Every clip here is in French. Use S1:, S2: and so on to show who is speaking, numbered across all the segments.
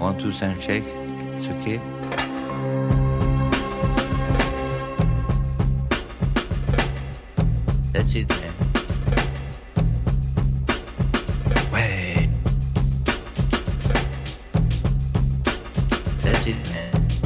S1: 1, 2, sound check. It's okay. That's it, man.
S2: Ouais.
S1: That's it, man.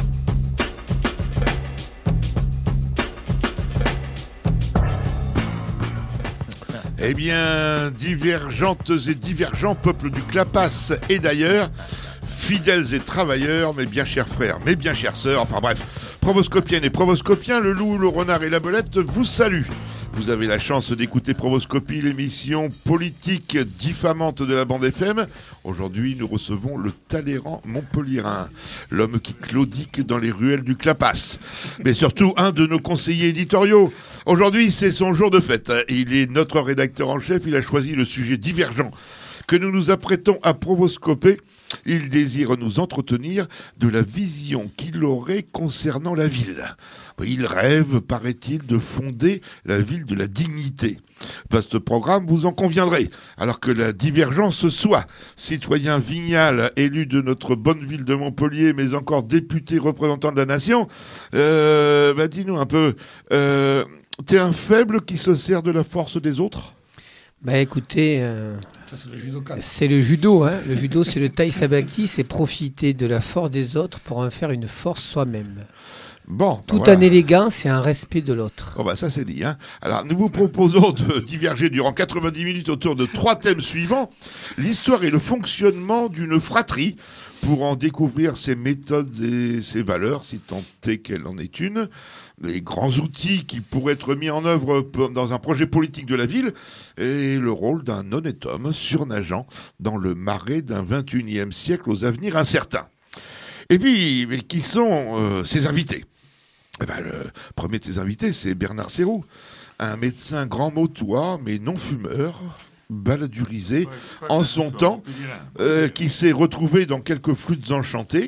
S3: Eh bien, divergentes et divergents peuples du Clapas et d'ailleurs, fidèles et travailleurs, mes bien chers frères, mes bien chères sœurs, enfin bref, provoscopiennes et provoscopiens, le loup, le renard et la belette vous saluent. Vous avez la chance d'écouter Provoscopie, l'émission politique diffamante de la bande FM. Aujourd'hui, nous recevons le Talleyrand montpelliérain, l'homme qui claudique dans les ruelles du Clapas. Mais surtout, un de nos conseillers éditoriaux. Aujourd'hui, c'est son jour de fête. Il est notre rédacteur en chef. Il a choisi le sujet divergent que nous nous apprêtons à provoscoper. Il désire nous entretenir de la vision qu'il aurait concernant la ville. Il rêve, paraît-il, de fonder la ville de la dignité. Vaste programme, vous en conviendrez. Alors que la divergence soit citoyen Vignal, élu de notre bonne ville de Montpellier, mais encore député représentant de la nation, dis-nous un peu, t'es un faible qui se sert de la force des autres ?
S2: Bah écoutez,
S4: Ça, c'est le judoka.
S2: c'est le judo. Hein. Le judo, c'est le tai sabaki, c'est profiter de la force des autres pour en faire une force soi-même.
S3: Bon,
S2: Tout
S3: voilà.
S2: en élégance et un respect de l'autre.
S3: Oh bah ça c'est dit. Hein. Alors nous vous proposons de diverger durant 90 minutes autour de 3 thèmes suivants. L'histoire et le fonctionnement d'une fratrie pour en découvrir ses méthodes et ses valeurs, si tant est qu'elle en est une. Les grands outils qui pourraient être mis en œuvre dans un projet politique de la ville et le rôle d'un honnête homme surnageant dans le marais d'un 21e siècle aux avenirs incertains. Et puis, mais qui sont ses invités ? Le premier de ses invités, c'est Bernard Serroux, un médecin grand motois, mais non fumeur, baladurisé en son temps, qui s'est retrouvé dans quelques flûtes enchantées.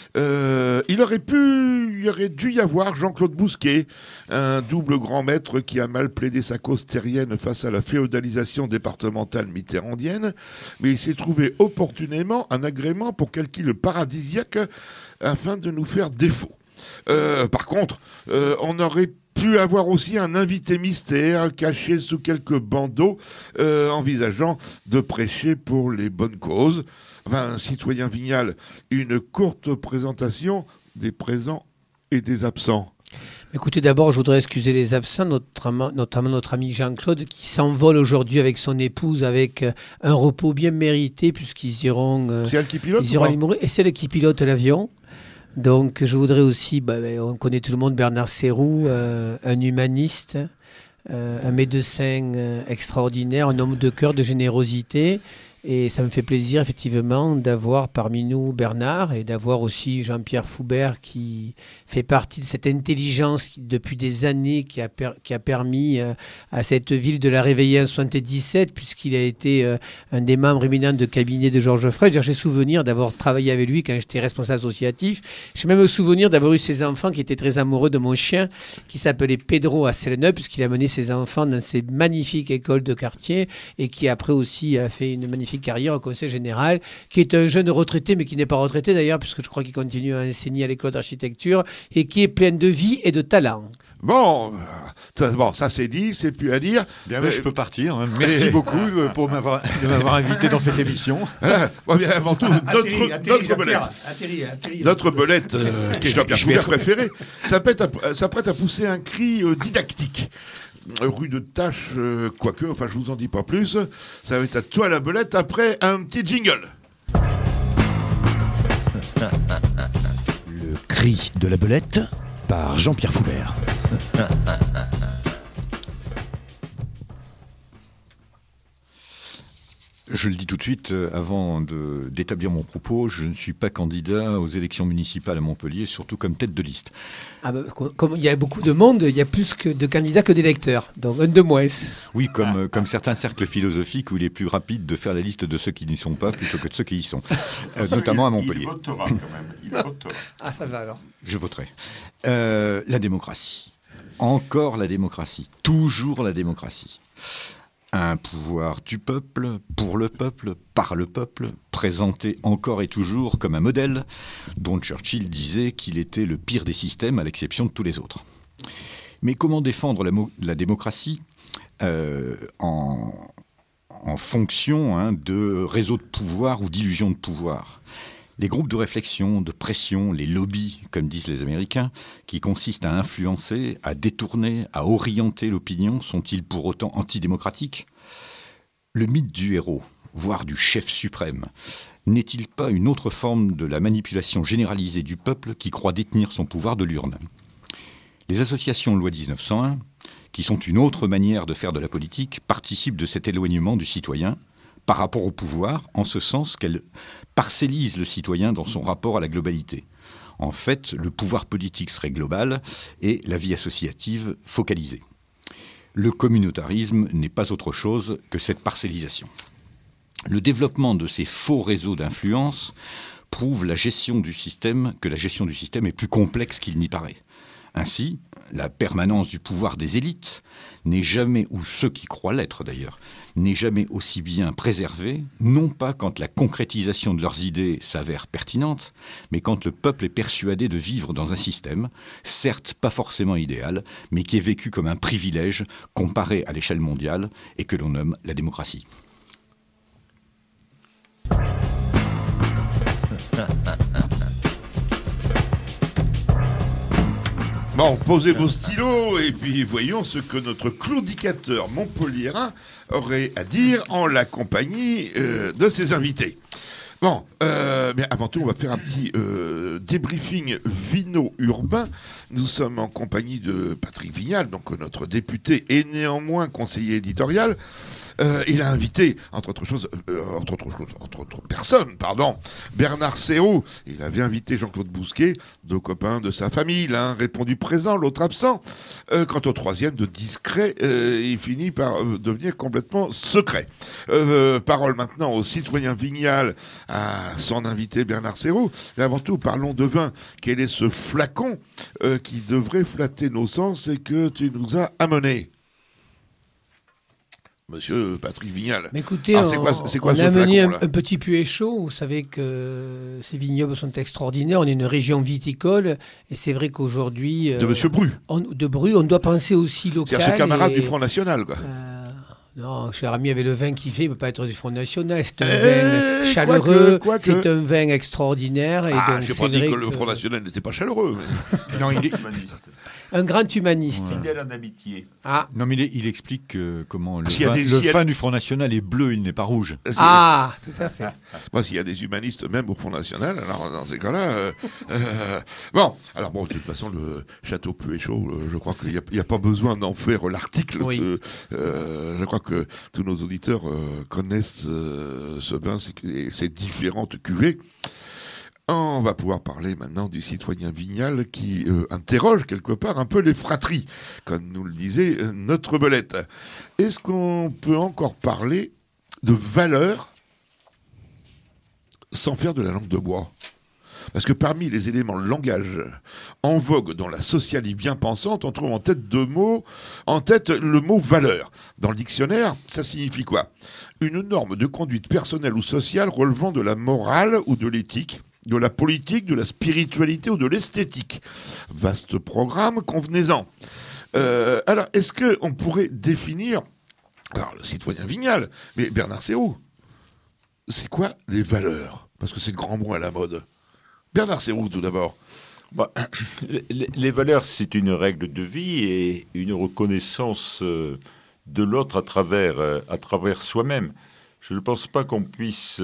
S3: Il aurait dû y avoir Jean-Claude Bousquet, un double grand maître qui a mal plaidé sa cause terrienne face à la féodalisation départementale mitterrandienne, mais il s'est trouvé opportunément un agrément pour calquer le paradisiaque afin de nous faire défaut. Par contre, on aurait pu avoir aussi un invité mystère caché sous quelques bandeaux, envisageant de prêcher pour les bonnes causes. Enfin, un citoyen Vignal, une courte présentation des présents et des absents.
S2: Écoutez, d'abord, je voudrais excuser les absents, notamment notre ami Jean-Claude, qui s'envole aujourd'hui avec son épouse, avec un repos bien mérité, puisqu'ils iront...
S3: C'est elle qui pilote
S2: ils iront à Limoges, et c'est elle qui pilote l'avion. Donc, je voudrais aussi, on connaît tout le monde, Bernard Serroux, un humaniste, un médecin extraordinaire, un homme de cœur, de générosité. Et ça me fait plaisir, effectivement, d'avoir parmi nous Bernard et d'avoir aussi Jean-Pierre Foubert qui fait partie de cette intelligence qui, depuis des années, qui a permis à cette ville de la réveiller en 1977, puisqu'il a été un des membres éminents de cabinet de Georges Frey. J'ai souvenir d'avoir travaillé avec lui quand j'étais responsable associatif. J'ai même souvenir d'avoir eu ses enfants qui étaient très amoureux de mon chien, qui s'appelait Pedro à Selleneuve, puisqu'il a mené ses enfants dans ces magnifiques écoles de quartier et qui après aussi a fait une magnifique carrière au Conseil général, qui est un jeune retraité, mais qui n'est pas retraité d'ailleurs, puisque je crois qu'il continue à enseigner à l'école d'architecture, et qui est plein de vie et de talent.
S3: Bon, ça c'est dit, c'est plus à dire.
S4: Bien, je peux partir. Hein. Merci beaucoup de m'avoir invité dans cette émission.
S3: Bien, avant tout, notre belette, qui est Jean-Pierre Foubert préféré, s'apprête à pousser un cri didactique. Rue de Tâche, quoique, enfin je vous en dis pas plus, ça va être à toi la belette après un petit jingle.
S5: Le cri de la belette par Jean-Pierre Foubert.
S4: Je le dis tout de suite, avant d'établir mon propos, je ne suis pas candidat aux élections municipales à Montpellier, surtout comme tête de liste.
S2: Comme il y a beaucoup de monde, il y a plus de candidats que d'électeurs, donc un de moins.
S4: Oui, comme certains cercles philosophiques où il est plus rapide de faire la liste de ceux qui n'y sont pas plutôt que de ceux qui y sont, notamment à Montpellier.
S3: Il votera quand même, il votera.
S2: Ah, ça va alors.
S4: Je voterai. La démocratie. Encore la démocratie. Toujours la démocratie. Un pouvoir du peuple, pour le peuple, par le peuple, présenté encore et toujours comme un modèle dont Churchill disait qu'il était le pire des systèmes à l'exception de tous les autres. Mais comment défendre la démocratie en fonction de réseaux de pouvoir ou d'illusions de pouvoir ? Les groupes de réflexion, de pression, les lobbies, comme disent les Américains, qui consistent à influencer, à détourner, à orienter l'opinion, sont-ils pour autant antidémocratiques ? Le mythe du héros, voire du chef suprême, n'est-il pas une autre forme de la manipulation généralisée du peuple qui croit détenir son pouvoir de l'urne ? Les associations loi 1901, qui sont une autre manière de faire de la politique, participent de cet éloignement du citoyen par rapport au pouvoir, en ce sens qu'elles parcellisent le citoyen dans son rapport à la globalité. En fait, le pouvoir politique serait global et la vie associative focalisée. Le communautarisme n'est pas autre chose que cette parcellisation. Le développement de ces faux réseaux d'influence prouve que la gestion du système est plus complexe qu'il n'y paraît. Ainsi, la permanence du pouvoir des élites n'est jamais, ou ceux qui croient l'être d'ailleurs, n'est jamais aussi bien préservée, non pas quand la concrétisation de leurs idées s'avère pertinente, mais quand le peuple est persuadé de vivre dans un système, certes pas forcément idéal, mais qui est vécu comme un privilège comparé à l'échelle mondiale et que l'on nomme la démocratie.
S3: Bon, posez vos stylos et puis voyons ce que notre claudicateur montpelliérain aurait à dire en la compagnie de ses invités. Bon, mais avant tout, on va faire un petit débriefing vino-urbain. Nous sommes en compagnie de Patrick Vignal, donc notre député et néanmoins conseiller éditorial. Il a invité, entre autres personnes, Bernard Serroux. Il avait invité Jean-Claude Bousquet, deux copains de sa famille. L'un répondu présent, l'autre absent. Quant au troisième, de discret, il finit par devenir complètement secret. Parole maintenant au citoyen Vignal, à son invité Bernard Serroux. Mais avant tout, parlons de vin. Quel est ce flacon qui devrait flatter nos sens et que tu nous as amené ? Monsieur Patrick Vignal.
S2: Mais écoutez,
S3: c'est quoi
S2: on
S3: ce
S2: a amené
S3: flacon,
S2: un petit puits chaud. Vous savez que ces vignobles sont extraordinaires. On est une région viticole. Et c'est vrai qu'aujourd'hui...
S3: de Monsieur Bru.
S2: De Bru, on doit penser aussi local.
S3: C'est ce camarade du Front National, quoi.
S2: Non, cher ami, avec le vin qu'il fait, il ne peut pas être du Front National. C'est un vin chaleureux, c'est un vin extraordinaire. Et donc,
S3: j'ai pas dit que le Front National n'était pas chaleureux. Mais...
S4: Non, il est
S6: humaniste.
S2: Un grand humaniste.
S6: Ouais. Fidèle en amitié.
S4: Non, mais il explique comment le vin du Front National est bleu, il n'est pas rouge.
S2: Tout à fait.
S3: Bon, s'il y a des humanistes même au Front National, alors dans ces cas-là... de toute façon, le Château Puéchaud, je crois qu'il n'y a pas besoin d'en faire l'article.
S2: Oui.
S3: Je crois que tous nos auditeurs connaissent ce vin, ces différentes cuvées. On va pouvoir parler maintenant du citoyen Vignal qui interroge quelque part un peu les fratries, comme nous le disait notre belette. Est-ce qu'on peut encore parler de valeur sans faire de la langue de bois ? Parce que parmi les éléments de langage en vogue dans la socialie bien pensante, on trouve en tête le mot valeur. Dans le dictionnaire, ça signifie quoi ? Une norme de conduite personnelle ou sociale relevant de la morale ou de l'éthique, de la politique, de la spiritualité ou de l'esthétique. Vaste programme, convenez-en. Alors, est-ce qu'on pourrait définir... Alors, le citoyen Vignal, mais Bernard Serroux, c'est quoi les valeurs ? Parce que c'est le grand mot à la mode. Bernard Serroux, tout d'abord.
S6: Les valeurs, c'est une règle de vie et une reconnaissance de l'autre à travers soi-même. Je ne pense pas qu'on puisse...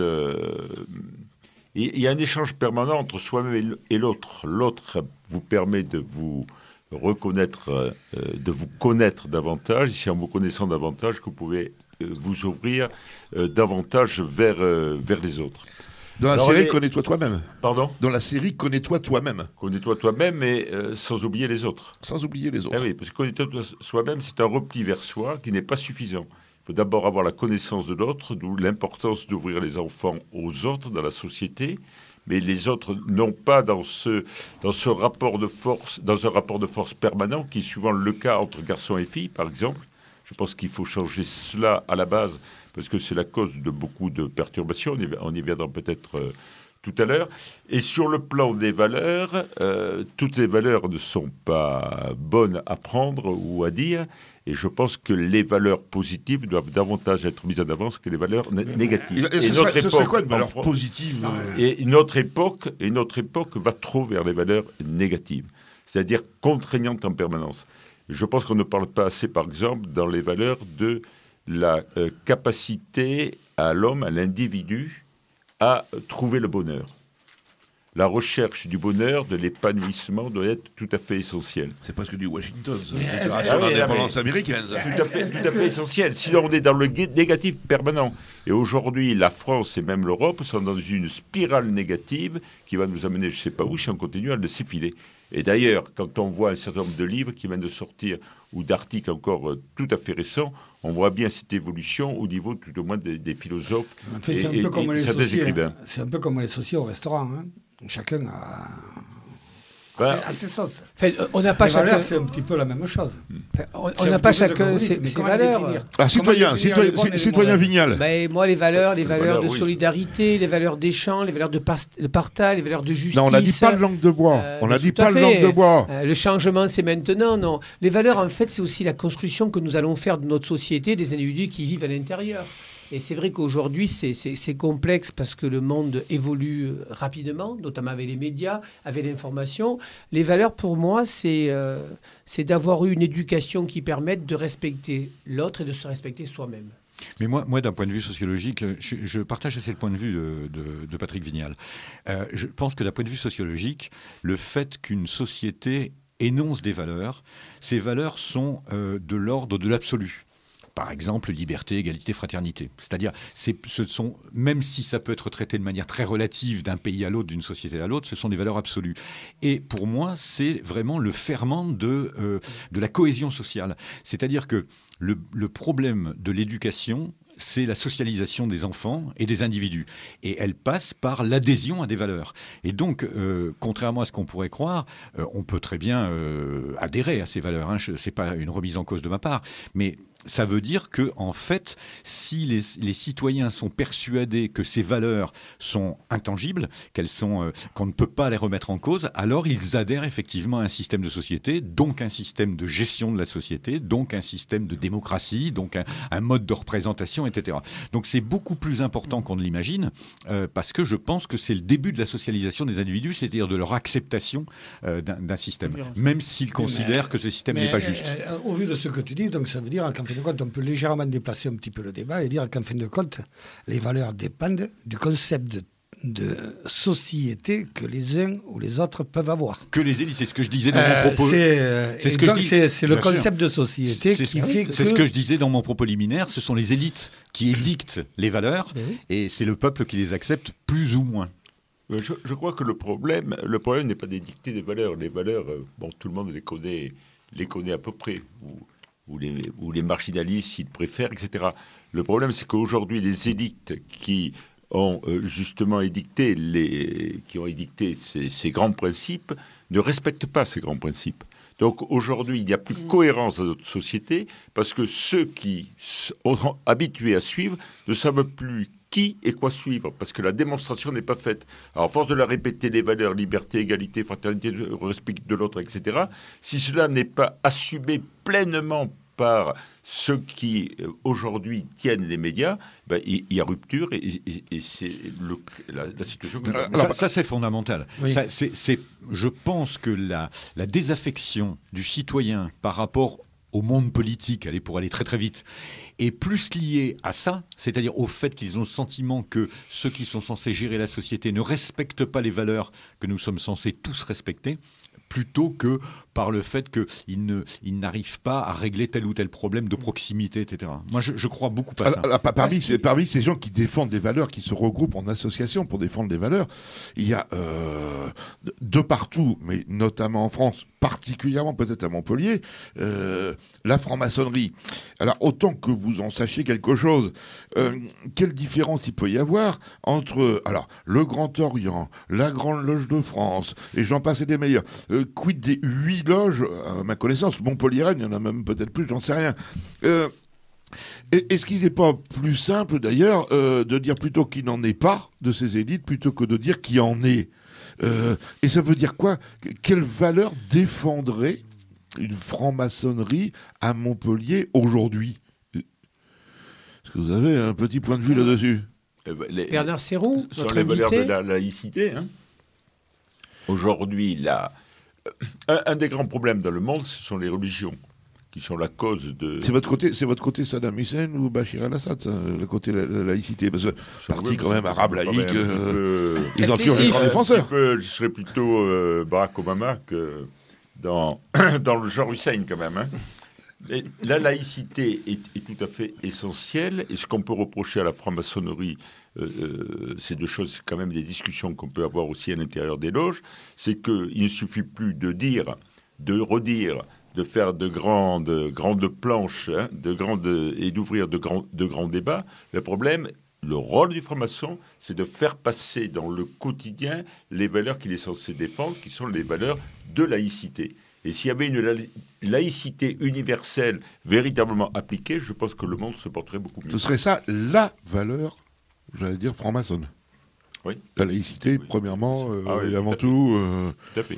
S6: Il y a un échange permanent entre soi-même et l'autre. L'autre vous permet de vous reconnaître, de vous connaître davantage. C'est en vous connaissant davantage que vous pouvez vous ouvrir davantage vers les autres.
S3: Dans la série, connais-toi toi-même.
S6: Pardon ?
S3: Dans la série, connais-toi toi-même.
S6: Connais-toi toi-même, mais sans oublier les autres.
S3: Sans oublier les autres.
S6: Eh oui, parce que connaître soi-même, c'est un repli vers soi qui n'est pas suffisant. Il faut d'abord avoir la connaissance de l'autre, d'où l'importance d'ouvrir les enfants aux autres dans la société. Mais les autres n'ont pas dans un rapport de force permanent, qui est souvent le cas entre garçons et filles, par exemple. Je pense qu'il faut changer cela à la base, parce que c'est la cause de beaucoup de perturbations. On y viendra peut-être tout à l'heure. Et sur le plan des valeurs, toutes les valeurs ne sont pas bonnes à prendre ou à dire. Et je pense que les valeurs positives doivent davantage être mises en avant que les valeurs négatives.
S3: Et ce serait quoi une valeur positive
S6: Et notre époque va trop vers les valeurs négatives, c'est-à-dire contraignantes en permanence. Je pense qu'on ne parle pas assez, par exemple, dans les valeurs de la capacité à l'homme, à l'individu, à trouver le bonheur. La recherche du bonheur, de l'épanouissement doit être tout à fait essentielle.
S3: C'est presque du Washington, ça. Déclaration d'indépendance américaine, ça.
S6: Tout à fait essentiel. Sinon, on est dans le négatif permanent. Et aujourd'hui, la France et même l'Europe sont dans une spirale négative qui va nous amener, je ne sais pas où, si on continue à le s'effiler. Et d'ailleurs, quand on voit un certain nombre de livres qui viennent de sortir, ou d'articles encore tout à fait récents, on voit bien cette évolution au niveau tout au moins des philosophes et certains écrivains.
S7: C'est un peu comme les sociaux au restaurant. Hein. Chacun a... ses sauces.
S2: On n'a pas chacun...
S7: C'est un petit peu la même chose.
S2: On n'a pas chacun ses valeurs.
S3: Citoyen Vignal.
S2: Moi, les valeurs de solidarité, les valeurs d'échange, les valeurs de partage, les valeurs de justice.
S3: Non, on n'a dit pas de langue de bois.
S2: Le changement, c'est maintenant. Non. Les valeurs, en fait, c'est aussi la construction que nous allons faire de notre société, des individus qui vivent à l'intérieur. Et c'est vrai qu'aujourd'hui, c'est complexe parce que le monde évolue rapidement, notamment avec les médias, avec l'information. Les valeurs, pour moi, c'est d'avoir eu une éducation qui permette de respecter l'autre et de se respecter soi-même.
S4: Mais moi, d'un point de vue sociologique, je partage assez le point de vue de Patrick Vignal. Je pense que d'un point de vue sociologique, le fait qu'une société énonce des valeurs, ces valeurs sont de l'ordre de l'absolu. Par exemple, liberté, égalité, fraternité. C'est-à-dire, même si ça peut être traité de manière très relative d'un pays à l'autre, d'une société à l'autre, ce sont des valeurs absolues. Et pour moi, c'est vraiment le ferment de la cohésion sociale. C'est-à-dire que le problème de l'éducation, c'est la socialisation des enfants et des individus. Et elle passe par l'adhésion à des valeurs. Et donc, contrairement à ce qu'on pourrait croire, on peut très bien adhérer à ces valeurs. Hein. Ce n'est pas une remise en cause de ma part. Mais ça veut dire que, en fait, si les citoyens sont persuadés que ces valeurs sont intangibles, qu'on ne peut pas les remettre en cause, alors ils adhèrent effectivement à un système de société, donc un système de gestion de la société, donc un système de démocratie, donc un mode de représentation, etc. Donc c'est beaucoup plus important qu'on ne l'imagine, parce que je pense que c'est le début de la socialisation des individus, c'est-à-dire de leur acceptation d'un système, même s'ils considèrent que ce système n'est pas juste.
S7: Au vu de ce que tu dis, donc ça veut dire qu'en fin de compte, on peut légèrement déplacer un petit peu le débat et dire qu'en fin de compte, les valeurs dépendent du concept de société que les uns ou les autres peuvent avoir.
S4: Que les élites, c'est ce que je disais dans mon propos.
S7: C'est le concept de société qui fait que...
S4: C'est ce que je disais dans mon propos liminaire, ce sont les élites qui édictent les valeurs et c'est le peuple qui les accepte plus ou moins.
S6: Je crois que le problème n'est pas d'édicter des valeurs. Les valeurs, tout le monde les connaît à peu près, ou les marginalistes s'ils préfèrent, etc. Le problème, c'est qu'aujourd'hui, les élites qui ont justement édicté ces grands principes ne respectent pas ces grands principes. Donc aujourd'hui, il n'y a plus de cohérence dans notre société parce que ceux qui sont habitués à suivre ne savent plus qui et quoi suivre, parce que la démonstration n'est pas faite. Alors, à force de la répéter, les valeurs, liberté, égalité, fraternité, respect de l'autre, etc., si cela n'est pas assumé pleinement par ceux qui, aujourd'hui, tiennent les médias, il y a rupture et c'est la situation que nous avons.
S4: Ça, c'est fondamental. Oui. Je pense que la désaffection du citoyen par rapport au monde politique, pour aller très très vite, est plus lié à ça, c'est-à-dire au fait qu'ils ont le sentiment que ceux qui sont censés gérer la société ne respectent pas les valeurs que nous sommes censés tous respecter, plutôt que par le fait qu'ils n'arrivent pas à régler tel ou tel problème de proximité, etc. Moi, je crois beaucoup à ça.
S3: Parmi ces gens qui défendent des valeurs, qui se regroupent en association pour défendre des valeurs, il y a de partout, mais notamment en France, particulièrement peut-être à Montpellier, la franc-maçonnerie. Alors, autant que vous en sachiez quelque chose, quelle différence il peut y avoir entre le Grand Orient, la Grande Loge de France, et j'en passe et des meilleurs. Quid des 8 loges, à ma connaissance, montpelliéraine, il y en a même peut-être plus, j'en sais rien. Est-ce qu'il n'est pas plus simple, d'ailleurs, de dire plutôt qu'il n'en est pas de ces élites, plutôt que de dire qu'il en est et ça veut dire quoi? Quelle valeur défendrait une franc-maçonnerie à Montpellier aujourd'hui? Est-ce que vous avez un petit point de vue là-dessus?
S2: Bernard Serroux,
S6: sur
S2: notre
S6: les valeurs
S2: invité.
S6: de la laïcité. Aujourd'hui, un des grands problèmes dans le monde, ce sont les religions, qui sont la cause de...
S3: C'est votre côté Saddam Hussein ou Bachir el-Assad, ça, le côté la laïcité, parce que parti quand même arabe laïque, ils en furent les grands défenseurs.
S6: Je serais plutôt Barack Obama que dans le genre Hussein quand même. Mais la laïcité est tout à fait essentielle, et ce qu'on peut reprocher à la franc-maçonnerie, c'est deux choses, c'est quand même des discussions qu'on peut avoir aussi à l'intérieur des loges, c'est qu'il ne suffit plus de dire, de redire, de faire de grandes planches, et d'ouvrir de grands débats. Le problème, le rôle du franc-maçon, c'est de faire passer dans le quotidien les valeurs qu'il est censé défendre, qui sont les valeurs de laïcité. Et s'il y avait une laïcité universelle véritablement appliquée, je pense que le monde se porterait beaucoup mieux.
S3: Ce serait ça la valeur, j'allais dire, franc-maçonne.
S6: Oui.
S3: La laïcité,
S6: Oui.
S3: premièrement, et avant
S6: tout
S3: tout...
S6: Tout à fait.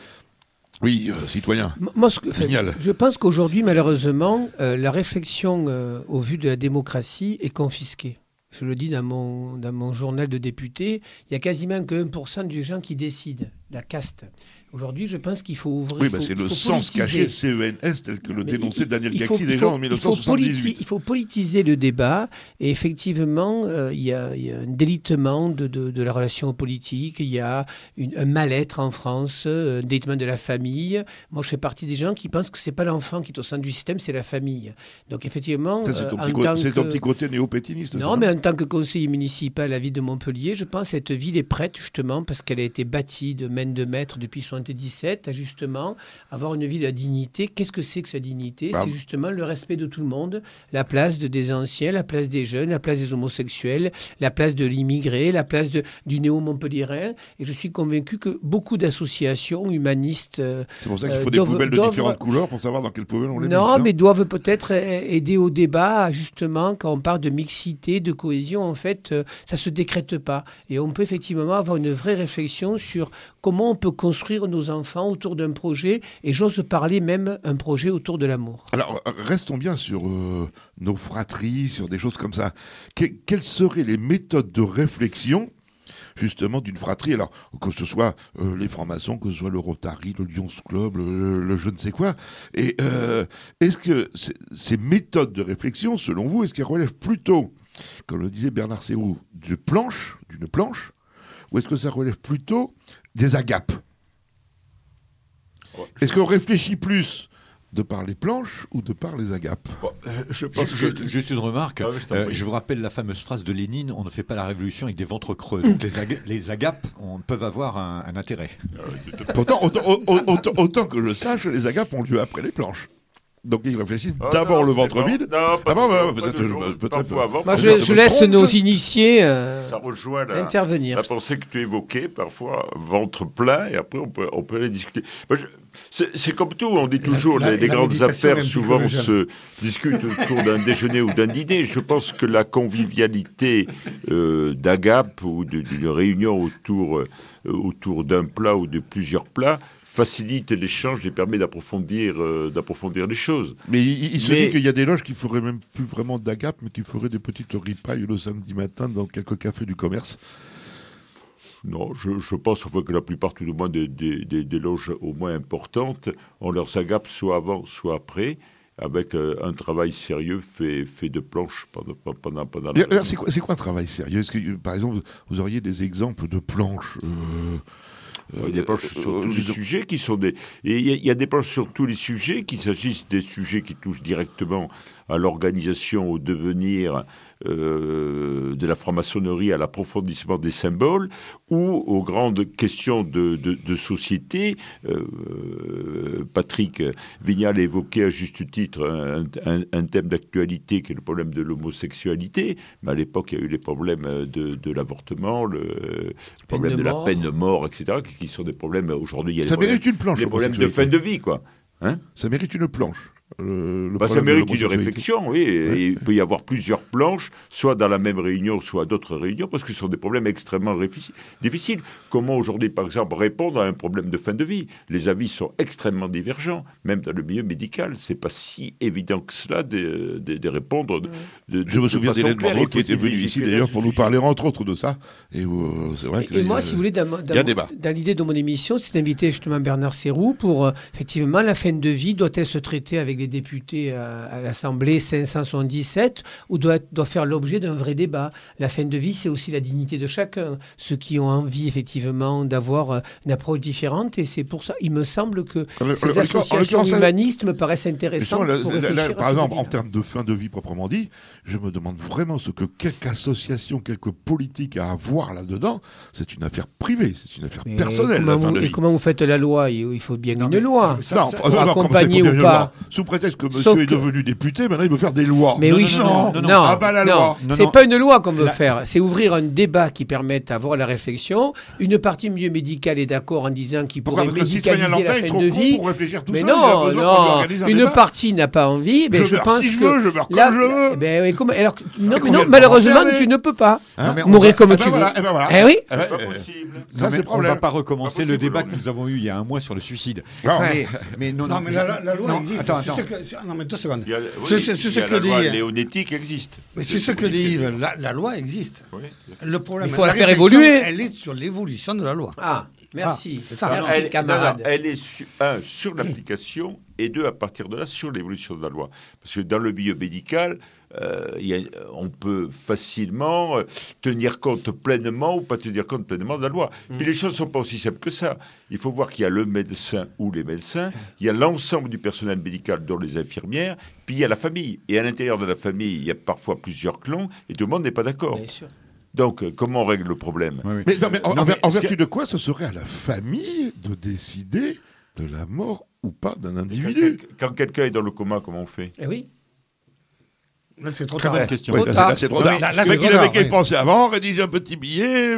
S3: Oui, citoyen.
S2: Moi,
S3: Génial.
S2: je pense qu'aujourd'hui, malheureusement, la réflexion au vu de la démocratie est confisquée. Je le dis dans mon journal de député, il y a quasiment que 1% des gens qui décident, la caste. Aujourd'hui, je pense qu'il faut ouvrir...
S3: Oui, c'est le sens caché CENS tel que le dénonçait Daniel Gaxi déjà en 1978.
S2: Il faut politiser le débat et effectivement, il y a un délitement de la relation politique, il y a un mal-être en France, un délitement de la famille. Moi, je fais partie des gens qui pensent que c'est pas l'enfant qui est au centre du système, c'est la famille. Donc effectivement...
S3: Ça, c'est ton petit côté néo-pétiniste.
S2: Non, mais en tant que conseiller municipal à la ville de Montpellier, je pense que cette ville est prête justement parce qu'elle a été bâtie de main de maître depuis 1977 à justement avoir une ville à dignité. Qu'est-ce que c'est que cette dignité? C'est justement le respect de tout le monde, la place des anciens, la place des jeunes, la place des homosexuels, la place de l'immigré, la place du néo-montpelliérain. Et je suis convaincu que beaucoup d'associations humanistes...
S3: c'est pour ça qu'il faut des poubelles de différentes couleurs pour savoir dans quelle poubelle on les met.
S2: Non, mais doivent peut-être aider au débat, justement, quand on parle de mixité, de cohésion, en fait, ça ne se décrète pas. Et on peut effectivement avoir une vraie réflexion sur comment on peut construire nos enfants autour d'un projet, et j'ose parler même un projet autour de l'amour.
S3: Alors, restons bien sur nos fratries, sur des choses comme ça. Quelles seraient les méthodes de réflexion justement d'une fratrie, alors que ce soit les francs-maçons, que ce soit le Rotary, le Lions Club, le je ne sais quoi, et est-ce que ces méthodes de réflexion, selon vous, est-ce qu'elles relèvent plutôt, comme le disait Bernard Serroux, d'une planche, ou est-ce que ça relève plutôt des agapes? Est-ce qu'on réfléchit plus de par les planches ou de par les agapes?
S4: Je pense juste une remarque. Je vous rappelle la fameuse phrase de Lénine, on ne fait pas la révolution avec des ventres creux. Donc les agapes peuvent avoir un intérêt.
S3: Pourtant, autant que je sache, les agapes ont lieu après les planches. Donc ils réfléchissent d'abord le ventre vide.
S6: Non, peut-être.
S2: Moi, je laisse nos initiés
S6: ça rejoint
S2: intervenir.
S6: La pensée que tu évoquais, parfois ventre plein, et après on peut aller discuter. C'est comme tout, on dit toujours les grandes affaires souvent se discutent autour d'un déjeuner ou d'un dîner. Je pense que la convivialité d'Agape ou d'une réunion autour d'un plat ou de plusieurs plats facilite l'échange et permet d'approfondir les choses.
S3: Mais il se dit qu'il y a des loges qui feraient même plus vraiment d'agape, mais qui feraient des petites ripailles le samedi matin dans quelques cafés du commerce.
S6: Non, je pense que la plupart, tout au moins, des loges au moins importantes ont leurs agapes soit avant, soit après, avec un travail sérieux fait de planches pendant
S3: alors, c'est quoi un travail sérieux? Est-ce que, par exemple, vous auriez des exemples de planches
S6: il y a des planches sur tous les sujets qui sont des... Il y a des planches sur tous les sujets, qu'il s'agisse des sujets qui touchent directement à l'organisation, au devenir de la franc-maçonnerie à l'approfondissement des symboles, ou aux grandes questions de société. Patrick Vignal évoquait à juste titre un thème d'actualité qui est le problème de l'homosexualité, mais à l'époque il y a eu les problèmes de l'avortement, le problème de la peine de mort, etc., qui sont des problèmes, aujourd'hui il y a des problèmes de fin de vie, quoi. Hein,
S3: ça mérite une planche.
S6: Ça mérite une réflexion, oui. Et il peut y avoir plusieurs planches, soit dans la même réunion, soit d'autres réunions, parce que ce sont des problèmes extrêmement difficiles. Comment aujourd'hui, par exemple, répondre à un problème de fin de vie ? Les avis sont extrêmement divergents, même dans le milieu médical. C'est pas si évident que cela de répondre.
S3: Je me souviens d'Hélène Mandreau qui était venue ici d'ailleurs pour nous parler entre autres de ça. Et c'est vrai que
S2: moi, si vous voulez, dans l'idée de mon émission, c'est d'inviter justement Bernard Sérou pour effectivement la fin de vie doit-elle se traiter avec les députés à l'Assemblée 577 ou doit faire l'objet d'un vrai débat. La fin de vie, c'est aussi la dignité de chacun. Ceux qui ont envie effectivement d'avoir une approche différente, et c'est pour ça, il me semble que ces associations humanistes me paraissent intéressantes pour réfléchir
S3: par exemple, en termes de fin de vie proprement dit, je me demande vraiment ce que quelque association, quelque politique a à voir là-dedans. C'est une affaire privée, c'est une affaire personnelle.
S2: Comment vous faites la loi ? Il faut bien une loi.
S3: Accompagner ou pas. Sous prétexte que monsieur est devenu député, maintenant il veut faire des lois.
S2: Mais
S3: non. Ah bah la loi.
S2: C'est pas une loi qu'on veut faire. C'est ouvrir un débat qui permette d'avoir la réflexion. Une partie milieu médical est d'accord en disant qu'il pourrait médicaliser la fin de vie. Mais non. Une partie n'a pas envie.
S3: Je pense que je meurs comme je veux.
S2: Alors non, malheureusement tu ne peux pas mourir comme tu veux. Eh oui.
S4: C'est pas possible. On ne va pas recommencer le débat que nous avons eu il y a un mois sur le suicide.
S7: Mais la loi existe. Non, mais 2 secondes.
S6: La loi léonétique existe.
S7: Mais c'est ce que dit Yves. La loi existe.
S6: Oui.
S7: Le problème,
S2: il faut la faire évoluer.
S7: Elle est sur l'évolution de la loi.
S2: Ah, merci.
S7: C'est ça.
S2: Merci, camarade.
S6: Elle est sur l'application et 2, à partir de là, sur l'évolution de la loi. Parce que dans le milieu médical, on peut facilement tenir compte pleinement ou pas tenir compte pleinement de la loi. Puis les choses ne sont pas aussi simples que ça. Il faut voir qu'il y a le médecin ou les médecins, il y a l'ensemble du personnel médical, dont les infirmières, puis il y a la famille. Et à l'intérieur de la famille, il y a parfois plusieurs clans et tout le monde n'est pas d'accord.
S2: Bien sûr.
S6: Donc, comment on règle le problème ?
S3: Mais en vertu de quoi ce serait à la famille de décider de la mort ou pas d'un individu ?
S6: Quand quelqu'un est dans le coma, comment on fait ?
S2: Eh oui.
S7: Là, c'est trop
S4: Très
S7: tard.
S4: bonne question.
S3: Là, c'est trop tard. Le mec, il avait qu'à y penser avant, rédiger un petit billet.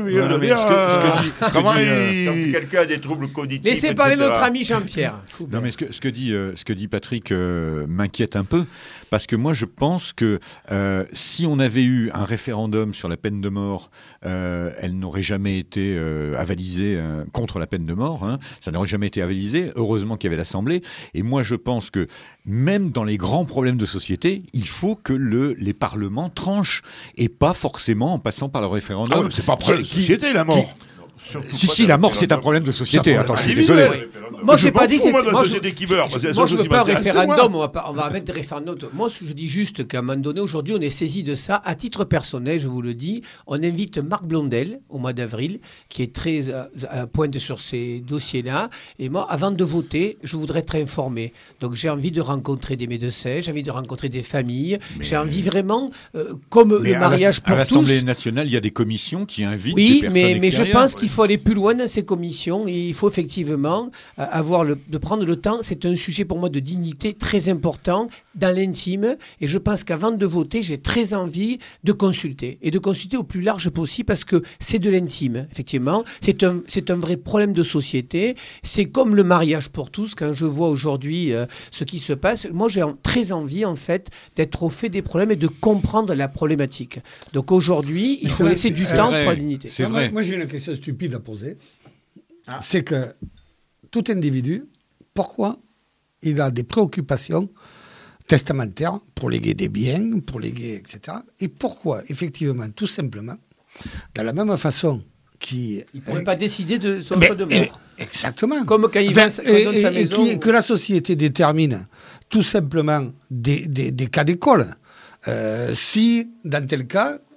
S6: Quand quelqu'un a des troubles cognitifs.
S2: Laissez parler notre ami Jean-Pierre.
S4: Non, mais ce que dit Patrick m'inquiète un peu, parce que moi, je pense que si on avait eu un référendum sur la peine de mort, elle n'aurait jamais été avalisée contre la peine de mort. Ça n'aurait jamais été avalisé. Heureusement qu'il y avait l'Assemblée. Et moi, je pense que même dans les grands problèmes de société, il faut que les parlements tranchent, et pas forcément en passant par le référendum.
S3: C'est pas un problème de société, la mort.
S4: Si, la mort, c'est un problème de société. Attends, je suis désolé.
S2: Moi, je n'ai pas dit que c'était...
S3: de la société qui meurt.
S2: Moi, je ne veux pas un référendum. On va mettre des référendums. Moi, je dis juste qu'à un moment donné, aujourd'hui, on est saisi de ça. À titre personnel, je vous le dis, on invite Marc Blondel au mois d'avril, qui est très à pointe sur ces dossiers-là. Et moi, avant de voter, je voudrais être informé. Donc, j'ai envie de rencontrer des médecins, j'ai envie de rencontrer des familles. J'ai envie vraiment, comme le mariage pour tous...
S4: À l'Assemblée nationale, il y a des commissions qui invitent des personnes extérieures.
S2: Mais je pense qu'il faut aller plus loin dans ces commissions. Et il faut effectivement... de prendre le temps, c'est un sujet pour moi de dignité très important dans l'intime, et je pense qu'avant de voter, j'ai très envie de consulter, et de consulter au plus large possible, parce que c'est de l'intime, effectivement, c'est un vrai problème de société, c'est comme le mariage pour tous. Quand je vois aujourd'hui ce qui se passe, moi j'ai très envie en fait d'être au fait des problèmes et de comprendre la problématique. Donc aujourd'hui, il faut laisser du temps pour la dignité.
S4: C'est vrai.
S7: Moi j'ai une question stupide à poser, c'est que tout individu, pourquoi il a des préoccupations testamentaires pour léguer des biens, pour léguer, etc. Et pourquoi, effectivement, tout simplement, de la même façon il
S2: ne pourrait pas décider de son choix de mort.
S7: Exactement.
S2: Comme quand il donne sa maison.
S7: Que la société détermine tout simplement des cas d'école. Si, dans tel cas,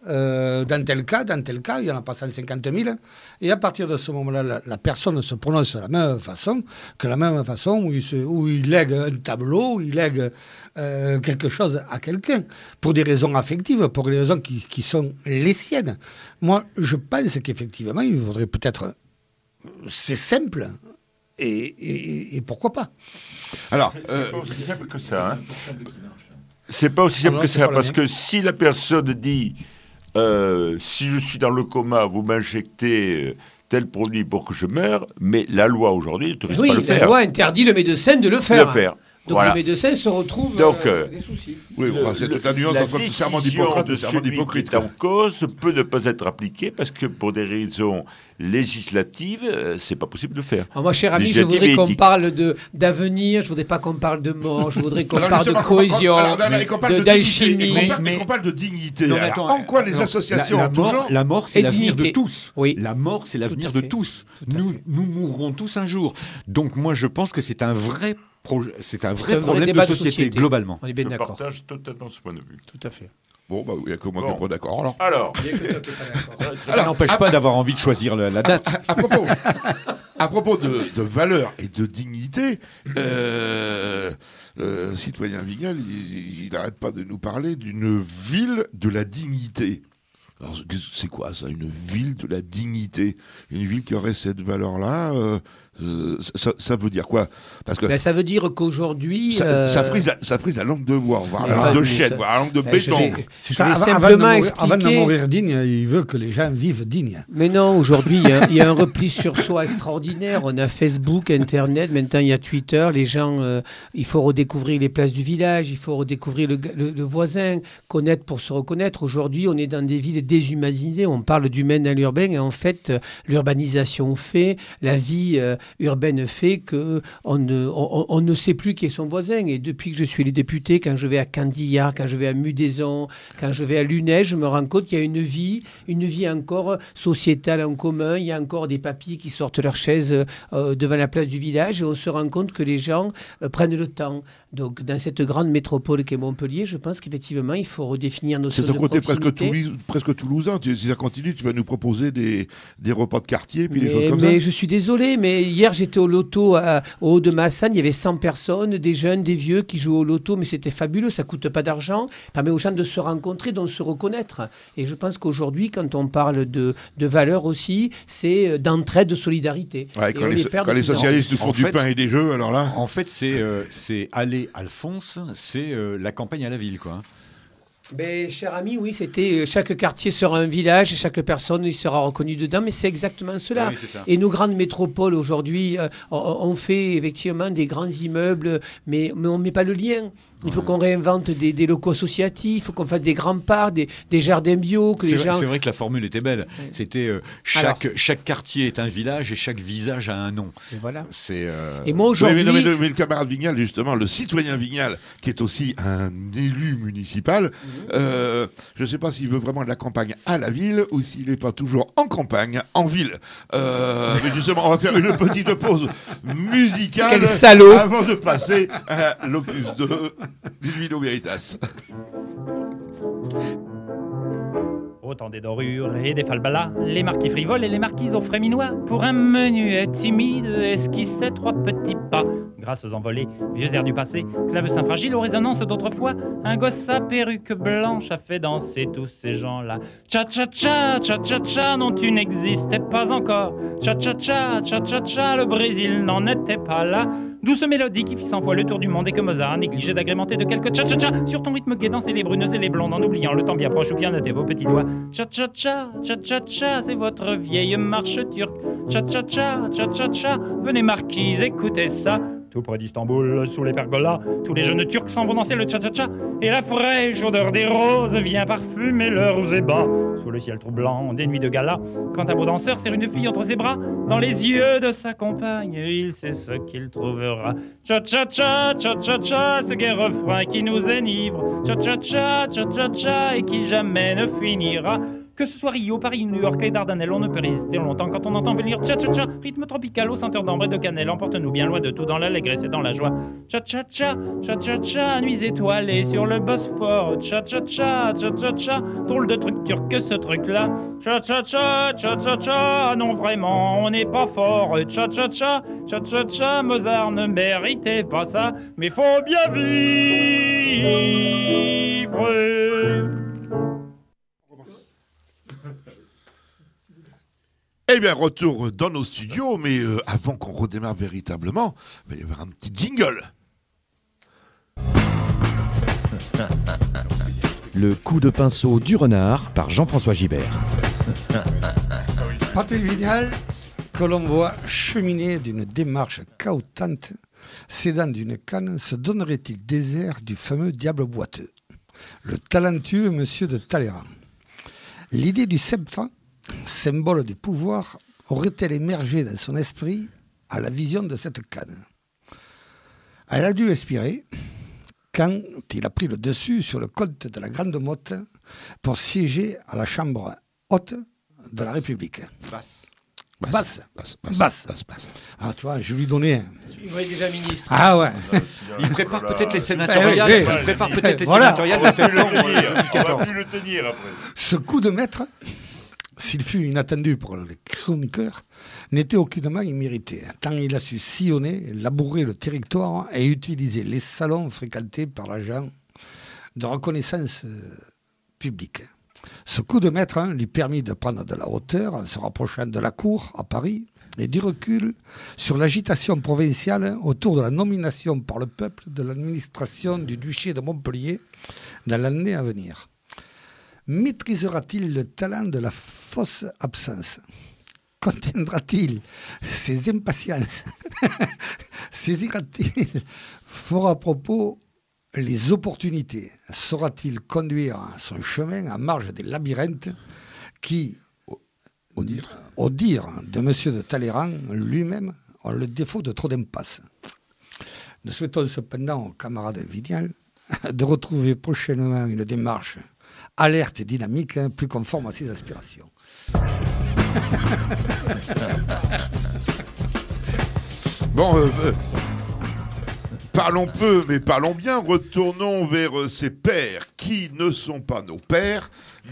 S7: dans tel cas, il y en a pas 150 000. Et à partir de ce moment-là, la personne se prononce de la même façon où il lègue un tableau, où il lègue quelque chose à quelqu'un, pour des raisons affectives, pour des raisons qui sont les siennes. Moi, je pense qu'effectivement, il faudrait peut-être... C'est simple, et pourquoi pas.
S3: Alors,
S6: c'est pas aussi simple que ça. Hein. C'est pas aussi simple que ça, parce que si la personne dit si je suis dans le coma, vous m'injectez tel produit pour que je meure, mais la loi aujourd'hui n'autorise pas le faire.
S2: La loi interdit le médecin de le faire. Donc
S6: voilà.
S2: le médecin se retrouve des soucis.
S3: Oui, c'est toute la nuance entre le serment d'Hippocrate et le serment d'Hypocrite.
S6: La décision de celui qui est en cause peut ne pas être appliquée parce que pour des raisons législatives, c'est pas possible de le faire.
S2: Alors moi, cher ami, je voudrais qu'on parle d'avenir, je voudrais pas qu'on parle de mort, je voudrais qu'on parle de cohésion, d'alchimie.
S3: Mais qu'on parle de dignité.
S4: Non,
S3: alors, en quoi les associations
S4: la mort, c'est l'avenir de tous.
S2: Oui.
S4: La mort, c'est l'avenir de tous. Nous mourrons tous un jour. Donc moi, je pense que c'est un vrai problème de société, globalement.
S2: On est bien d'accord.
S6: Je partage totalement ce point de vue.
S2: Tout à fait.
S3: Bon, bah, il n'y a que moi qui n'est pas d'accord.
S6: Alors.
S4: Ça n'empêche pas d'avoir envie de choisir la date.
S3: À propos de valeur et de dignité, le citoyen Vignal, il n'arrête pas de nous parler d'une ville de la dignité. Alors, c'est quoi ça, une ville de la dignité? Une ville qui aurait cette valeur-là, ça veut dire quoi? Parce que
S2: ça veut dire qu'aujourd'hui...
S3: Ça frise la langue de bois, voire la langue de chêne, voire la langue de béton.
S2: Je vais simplement expliquer...
S7: Avant de mourir digne, il veut que les gens vivent dignes.
S2: Mais non, aujourd'hui, il y a un repli sur soi extraordinaire. On a Facebook, Internet, maintenant il y a Twitter. Les gens, il faut redécouvrir les places du village, il faut redécouvrir le voisin, connaître pour se reconnaître. Aujourd'hui, on est dans des villes déshumanisées. On parle d'humain à l'urbain et en fait, l'urbanisation fait, la vie urbaine fait qu'on ne sait plus qui est son voisin. Et depuis que je suis élu député, quand je vais à Candillard, quand je vais à Mudaison, quand je vais à Lunel, je me rends compte qu'il y a une vie encore sociétale en commun. Il y a encore des papis qui sortent leurs chaises devant la place du village et on se rend compte que les gens prennent le temps. Donc, dans cette grande métropole qu'est Montpellier, je pense qu'effectivement, il faut redéfinir nos
S3: c'est un côté presque toulousain. Si ça continue, tu vas nous proposer des repas de quartier puis des choses comme ça.
S2: Mais je suis désolé, mais hier, j'étais au loto au haut de Massagne. Il y avait 100 personnes, des jeunes, des vieux qui jouent au loto, mais c'était fabuleux. Ça ne coûte pas d'argent. Ça permet aux gens de se rencontrer, de se reconnaître. Et je pense qu'aujourd'hui, quand on parle de valeurs aussi, c'est d'entraide, de solidarité.
S3: Ouais, quand les socialistes nous font du pain et des jeux, alors là...
S4: En fait, c'est aller, Alphonse, c'est la campagne à la ville, quoi.
S2: Ben, cher ami, oui, c'était chaque quartier sera un village et chaque personne y sera reconnue dedans, mais c'est exactement cela.
S4: Oui, c'est ça.
S2: Et nos grandes métropoles aujourd'hui, on fait effectivement des grands immeubles, mais on ne met pas le lien. Il faut qu'on réinvente des locaux associatifs, il faut qu'on fasse des grands parcs, des jardins bio.
S4: C'est vrai que la formule était belle. C'était chaque quartier est un village et chaque visage a un nom.
S2: Et voilà.
S4: Et
S3: moi aujourd'hui... mais le camarade Vignal, justement, le citoyen Vignal, qui est aussi un élu municipal, je ne sais pas s'il veut vraiment de la campagne à la ville ou s'il n'est pas toujours en campagne, en ville. Mais justement, on va faire une petite pause musicale.
S2: Quel salaud!
S3: Avant de passer à l'opus de Divino Veritas.
S8: Autant des dorures et des falbalas, les marquis frivoles et les marquises aux frais minois, pour un menuet timide esquissait 3 petits pas. Grâce aux envolées, vieux airs du passé, clavecin fragile aux résonances d'autrefois, un gosse à perruque blanche a fait danser tous ces gens-là. Cha-cha-cha, cha-cha-cha, non tu n'existais pas encore. Cha-cha-cha, cha-cha-cha, le Brésil n'en était pas là. Douce mélodie qui fit 100 fois le tour du monde et que Mozart négligeait d'agrémenter de quelques cha-cha-cha. Sur ton rythme gai danser les brunes et les blondes en oubliant le temps bien proche ou bien noter vos petits doigts. Cha-cha-cha, cha-cha-cha, c'est votre vieille marche turque. Cha-cha-cha, cha-cha-cha, venez marquise, écoutez ça. Tout près d'Istanbul, sous les pergolas, tous les jeunes turcs s'en vont danser le cha-cha-cha. Et la fraîche odeur des roses vient parfumer leurs ébats. Sous le ciel troublant des nuits de gala, quand un beau danseur serre une fille entre ses bras, dans les yeux de sa compagne, il sait ce qu'il trouvera. Cha-cha-cha, cha-cha-cha, ce gai refrain qui nous enivre. Cha-cha-cha, cha-cha-cha, et qui jamais ne finira. Que ce soit Rio, Paris, New York, les Dardanelles, on ne peut résister longtemps quand on entend venir cha-cha-cha, rythme tropical aux senteurs d'ambre et de cannelle, emporte-nous bien loin de tout dans l'allégresse et dans la joie. Cha-cha-cha, cha-cha-cha, nuits étoilées sur le Bosphore, cha-cha-cha, cha-cha-cha, drôle de truc turc que ce truc-là. Cha-cha-cha, cha-cha-cha, non vraiment, on n'est pas fort. Cha-cha-cha, cha-cha-cha, Mozart ne méritait pas ça, mais faut bien vivre.
S3: Eh bien, retour dans nos studios, mais avant qu'on redémarre véritablement, il va y avoir un petit jingle.
S5: Le coup de pinceau du renard par Jean-François Gibert.
S7: Patrick Vignal, que l'on voit cheminer d'une démarche caotante, s'aidant d'une canne, se donnerait-il des airs du fameux diable boiteux, le talentueux monsieur de Talleyrand. L'idée du sceptre, symbole du pouvoir, aurait-elle émergé dans son esprit à la vision de cette canne? Elle a dû expirer quand il a pris le dessus sur le comte de la Grande Motte pour siéger à la chambre haute de la République. Basse. Ah, tu vois, je lui donnais...
S2: Il va être déjà ministre.
S7: Ah ouais.
S4: Il prépare peut-être les sénatoriales. Il prépare peut-être les sénatoriales de septembre 2014.
S6: On va plus le tenir après.
S7: Ce coup de maître, s'il fut inattendu pour les chroniqueurs, n'était aucunement immérité, tant il a su sillonner, labourer le territoire et utiliser les salons fréquentés par l'agent de reconnaissance publique. Ce coup de maître lui permit de prendre de la hauteur en se rapprochant de la cour à Paris et du recul sur l'agitation provinciale autour de la nomination par le peuple de l'administration du duché de Montpellier dans l'année à venir. Maîtrisera-t-il le talent de la fausse absence? Contiendra-t-il ses impatiences? Saisira-t-il fort à propos les opportunités? Saura-t-il conduire son chemin en marge des labyrinthes qui, au dire de M. de Talleyrand lui-même, ont le défaut de trop d'impasse? Nous souhaitons cependant au camarade Vignal de retrouver prochainement une démarche alerte et dynamique, plus conforme à ses aspirations.
S3: Bon, parlons peu, mais parlons bien. Retournons vers ces pères qui ne sont pas nos pères.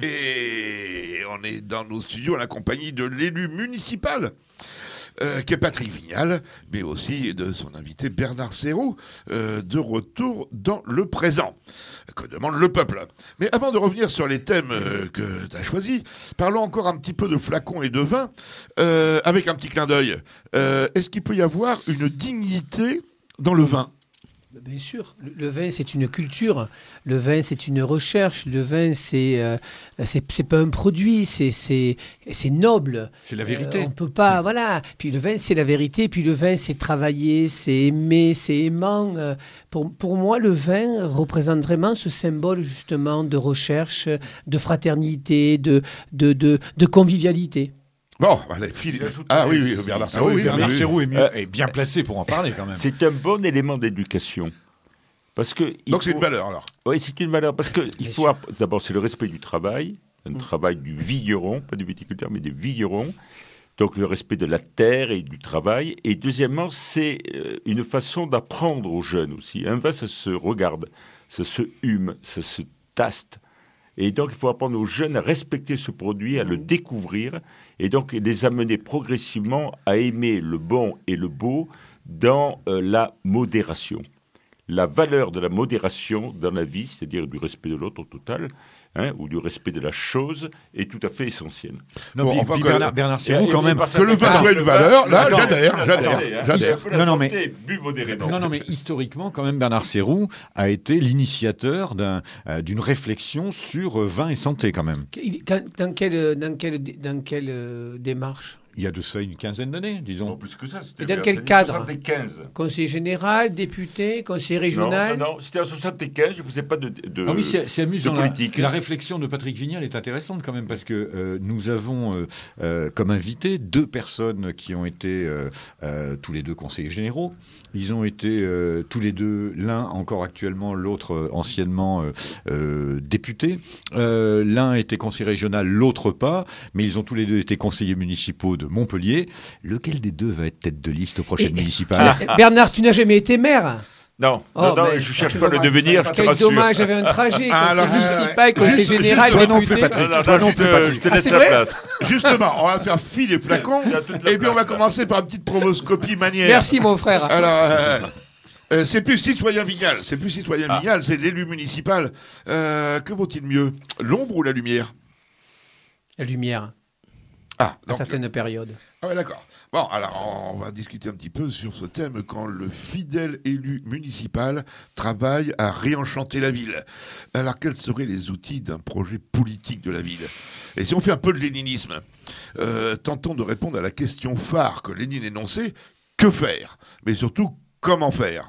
S3: Et on est dans nos studios à la compagnie de l'élu municipal, qui est Patrick Vignal, mais aussi de son invité Bernard Serroux, de retour dans le présent, que demande le peuple. Mais avant de revenir sur les thèmes que tu as choisis, parlons encore un petit peu de flacons et de vin, avec un petit clin d'œil. Est-ce qu'il peut y avoir une dignité dans le vin ?
S2: Bien sûr, le vin c'est une culture, le vin c'est une recherche, le vin c'est pas un produit, c'est noble.
S4: C'est la vérité.
S2: On peut pas, voilà. Puis le vin c'est la vérité, puis le vin c'est travailler, c'est aimer, c'est aimant. Pour moi le vin représente vraiment ce symbole justement de recherche, de fraternité, de convivialité.
S3: Bon, allez, Philippe. Ah oui, Bernard Serroux.
S4: Bernard Serroux est bien placé pour en parler quand même.
S6: C'est un bon élément d'éducation. Parce que
S3: donc c'est une valeur alors.
S6: Oui, c'est une valeur. Parce que il faut d'abord, c'est le respect du travail, un travail du vigneron, pas du viticulteur, mais du vigneron. Donc le respect de la terre et du travail. Et deuxièmement, c'est une façon d'apprendre aux jeunes aussi. Un vin, ça se regarde, ça se hume, ça se taste. Et donc, il faut apprendre aux jeunes à respecter ce produit, à le découvrir, et donc les amener progressivement à aimer le bon et le beau dans la modération. La valeur de la modération dans la vie, c'est-à-dire du respect de l'autre au total, ou du respect de la chose, est tout à fait essentielle.
S4: Non, bon, puis Bernard Serroux, quand même.
S3: Que le vin soit une valeur, là, j'adhère.
S4: Non, mais historiquement, quand même, Bernard Serroux a été l'initiateur d'une réflexion sur vin et santé, quand même.
S2: Dans quelle démarche ?
S4: Il y a de ça une quinzaine d'années, disons.
S6: Non, plus que ça. C'était
S2: Et dans
S6: vers
S2: quel
S6: les années
S2: cadre
S6: 75.
S2: Conseiller général, député, conseiller régional.
S6: Non, c'était en 75, je ne faisais pas de
S4: Ah oui, c'est amusant.
S6: de politique.
S4: La réflexion de Patrick Vignal est intéressante quand même parce que nous avons comme invités 2 personnes qui ont été tous les 2 conseillers généraux. Ils ont été tous les 2, l'un encore actuellement, l'autre anciennement député. L'un était conseiller régional, l'autre pas, mais ils ont tous les 2 été conseillers municipaux de Montpellier. Lequel des 2 va être tête de liste aux prochaines municipales?
S2: Bernard, tu n'as jamais été maire?
S6: Non,
S2: Oh,
S6: non,
S2: ben,
S6: je ne cherche
S2: c'est
S6: pas le
S2: dommage.
S6: devenir, je te
S2: Quel
S6: rassure.
S2: dommage, j'avais un trajet,
S3: Alors,
S2: conseiller municipal, conseiller général,
S4: toi non
S2: député.
S4: plus, Patrick.
S6: Non,
S4: Toi non
S6: je
S4: plus,
S6: te-
S4: Patrick.
S6: je te
S2: Ah,
S6: laisse
S2: c'est
S6: la
S2: vrai
S6: place.
S3: Justement, on va faire fil et flacon,
S6: Tu as toute la
S3: et puis on va
S6: place, là.
S3: commencer par une petite proboscopie manière.
S2: Merci, mon frère.
S3: Alors, c'est plus citoyen Vignal, c'est l'élu municipal. Que vaut-il mieux, l'ombre ou la lumière?
S2: La lumière,
S3: Ah,
S2: à
S3: donc,
S2: certaines périodes.
S3: ah ouais, d'accord. Bon, alors on va discuter un petit peu sur ce thème quand le fidèle élu municipal travaille à réenchanter la ville. Alors, quels seraient les outils d'un projet politique de la ville? Et si on fait un peu de léninisme, tentons de répondre à la question phare que Lénine énonçait, que faire? Mais surtout, comment faire?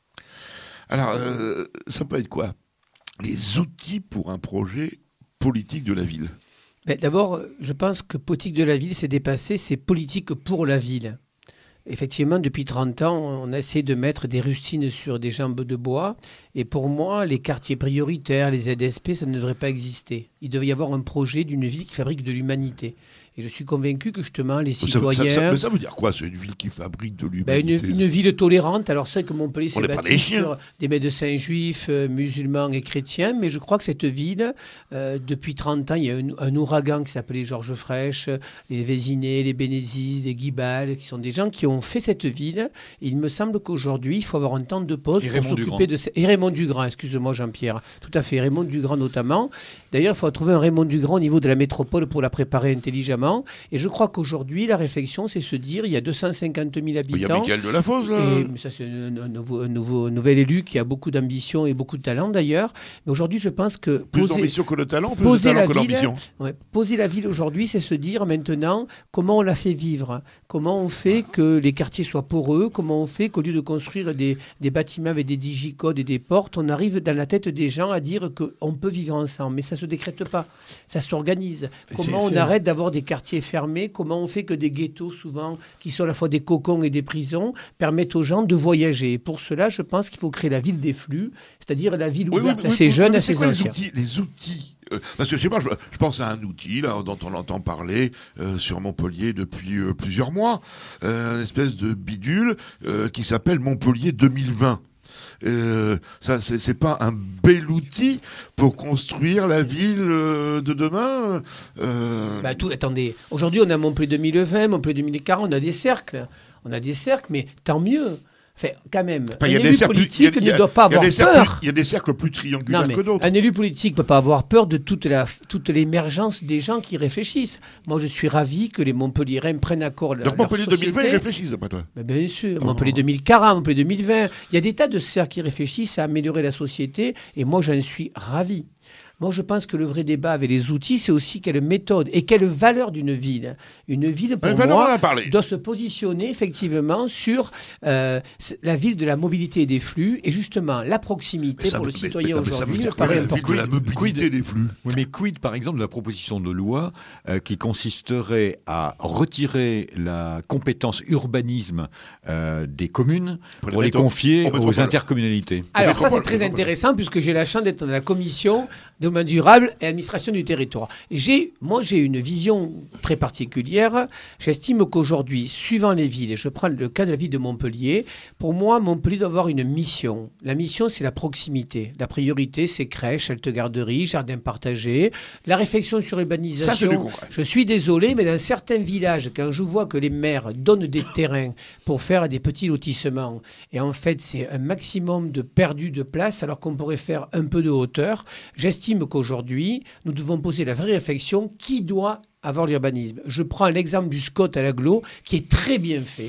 S3: Alors, ça peut être quoi? Les outils pour un projet politique de la ville.
S2: Mais d'abord, je pense que politique de la ville, c'est dépassé, c'est politique pour la ville. Effectivement, depuis 30 ans, on a essayé de mettre des rustines sur des jambes de bois. Et pour moi, les quartiers prioritaires, les ZSP, ça ne devrait pas exister. Il devait y avoir un projet d'une ville qui fabrique de l'humanité. Et je suis convaincu que justement, les citoyens...
S3: Mais ça veut dire quoi? C'est une ville qui fabrique de
S2: Ben,
S3: l'humanité?
S2: une ville tolérante. Alors c'est que Montpellier
S3: On
S2: s'est
S3: n'est pas
S2: bâti
S3: des chiens.
S2: sur des médecins juifs, musulmans et chrétiens, mais je crois que cette ville, depuis 30 ans, il y a un ouragan qui s'appelait Georges Frêche, les Vézinets, les Bénézis, les Guibal, qui sont des gens qui ont fait cette ville. Et il me semble qu'aujourd'hui, il faut avoir un temps de pause
S4: Et
S2: pour
S4: Raymond
S2: s'occuper de... Et Raymond Dugrand, excuse-moi Jean-Pierre. Tout à fait, Raymond Dugrand notamment. D'ailleurs, il faut trouver un Raymond Dugrand au niveau de la métropole pour la préparer intelligemment. Et je crois qu'aujourd'hui, la réflexion, c'est se dire, il y a 250 000 habitants.
S3: Il y a Michael Delafosse, là.
S2: Et ça, c'est un nouvel élu qui a beaucoup d'ambition et beaucoup de talent d'ailleurs. Mais aujourd'hui, je pense que
S3: Plus d'ambition que le talent, plus de
S2: poser
S3: talent
S2: la
S3: que
S2: ville,
S3: l'ambition.
S2: poser la ville aujourd'hui, c'est se dire maintenant comment on la fait vivre, comment on fait que les quartiers soient poreux, comment on fait qu'au lieu de construire des bâtiments avec des digicodes et des portes, on arrive dans la tête des gens à dire qu'on peut vivre ensemble. Mais ça ne se décrète pas, ça s'organise. Comment on arrête d'avoir des quartiers fermés, comment on fait que des ghettos, souvent, qui sont à la fois des cocons et des prisons, permettent aux gens de voyager. Et pour cela, je pense qu'il faut créer la ville des flux, c'est-à-dire la ville ouverte à ces jeunes, à ces anciens.
S3: Les outils parce que je sais pas, je pense à un outil là, dont on entend parler sur Montpellier depuis plusieurs mois, une espèce de bidule qui s'appelle Montpellier 2020. Ça, c'est pas un bel outil pour construire la ville de demain
S2: Attendez, aujourd'hui on a Montpellier 2020, Montpellier 2040, on a des cercles, mais tant mieux. Enfin, quand même, un élu politique ne doit pas avoir peur.
S3: Il y a des cercles plus triangulaires que d'autres.
S2: Un élu politique ne peut pas avoir peur de toute l'émergence des gens qui réfléchissent. Moi, je suis ravi que les Montpelliérains prennent accord leur société.
S3: Donc Montpellier 2020, ils réfléchissent, d'après toi?
S2: Bien sûr. Montpellier 2040, Montpellier 2020. Il y a des tas de cercles qui réfléchissent à améliorer la société et moi, j'en suis ravi. Moi, je pense que le vrai débat avec les outils, c'est aussi quelle méthode et quelle valeur d'une ville. Une ville, pour moi, doit se positionner effectivement sur la ville de la mobilité et des flux. Et justement, la proximité pour le citoyen aujourd'hui me paraît important.
S3: La mobilité des flux.
S4: Oui, mais quid, par exemple, de la proposition de loi qui consisterait à retirer la compétence urbanisme des communes pour les confier aux intercommunalités?
S2: Alors ça, c'est très intéressant puisque j'ai la chance d'être dans la commission développement durable et administration du territoire. Moi, j'ai une vision très particulière. J'estime qu'aujourd'hui, suivant les villes, et je prends le cas de la ville de Montpellier, pour moi, Montpellier doit avoir une mission. La mission, c'est la proximité. La priorité, c'est crèche, halte-garderie, jardin partagé. La réflexion sur l'urbanisation, je suis désolé, mais dans certains villages, quand je vois que les maires donnent des terrains pour faire des petits lotissements, et en fait, c'est un maximum de perdu de place, alors qu'on pourrait faire un peu de hauteur, j'estime qu'aujourd'hui, nous devons poser la vraie réflexion, qui doit avoir l'urbanisme. Je prends l'exemple du SCOT à l'Aglo, qui est très bien fait.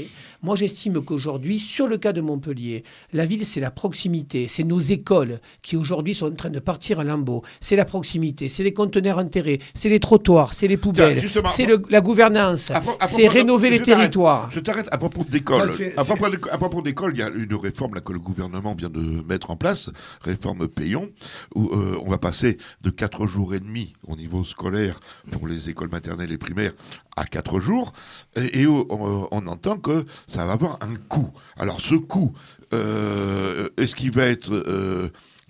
S2: Moi, j'estime qu'aujourd'hui, sur le cas de Montpellier, la ville, c'est la proximité. C'est nos écoles qui, aujourd'hui, sont en train de partir à lambeaux. C'est la proximité, c'est les conteneurs enterrés, c'est les trottoirs, c'est les poubelles, c'est la gouvernance, c'est rénover les territoires.
S3: Je t'arrête à propos d'école. À propos d'école, il y a une réforme là, que le gouvernement vient de mettre en place, réforme Payon, où on va passer de 4 jours et demi au niveau scolaire pour les écoles maternelles et primaires à 4 jours, et où on entend que ça va avoir un coût. Alors ce coût, est-ce qu'il va être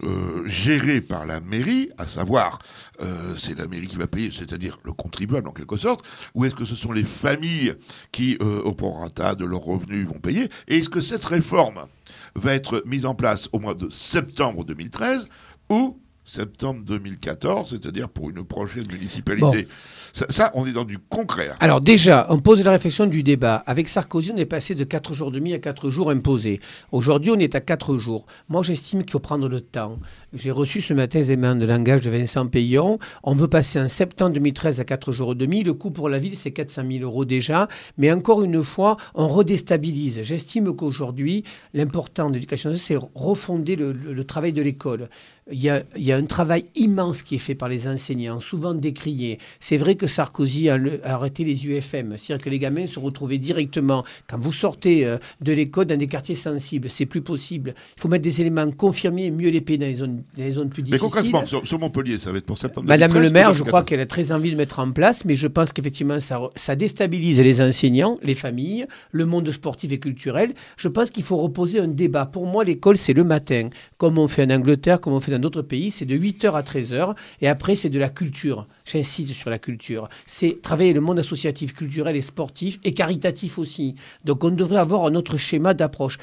S3: géré par la mairie, à savoir c'est la mairie qui va payer, c'est-à-dire le contribuable en quelque sorte, ou est-ce que ce sont les familles qui, au prorata de leurs revenus, vont payer? Et est-ce que cette réforme va être mise en place au mois de septembre 2013 ou septembre 2014, c'est-à-dire pour une prochaine municipalité? Ça, on est dans du concret. Là.
S2: Alors déjà, on pose la réflexion du débat. Avec Sarkozy, on est passé de 4 jours et demi à 4 jours imposés. Aujourd'hui, on est à 4 jours. Moi, j'estime qu'il faut prendre le temps. J'ai reçu ce matin les éléments de langage de Vincent Payon. On veut passer en septembre 2013 à 4 jours et demi. Le coût pour la ville, c'est 400 000 € déjà. Mais encore une fois, on redéstabilise. J'estime qu'aujourd'hui, l'important de l'éducation, c'est refonder le travail de l'école. Il y a un travail immense qui est fait par les enseignants, souvent décrié. C'est vrai que Sarkozy a arrêté les UFM, c'est-à-dire que les gamins se retrouvaient directement, quand vous sortez de l'école, dans des quartiers sensibles. C'est plus possible. Il faut mettre des éléments confirmés et mieux les payer dans les zones plus difficiles.
S3: Mais concrètement, sur Montpellier, ça va être pour septembre
S2: 2013. Madame le maire, je
S3: 2014.
S2: crois qu'elle a très envie de mettre en place, mais je pense qu'effectivement, ça déstabilise les enseignants, les familles, le monde sportif et culturel. Je pense qu'il faut reposer un débat. Pour moi, l'école, c'est le matin, comme on fait en Angleterre, comme on fait dans d'autres pays, c'est de 8h à 13h, et après, c'est de la culture. J'insiste sur la culture. C'est travailler le monde associatif, culturel et sportif, et caritatif aussi. Donc, on devrait avoir un autre schéma d'approche.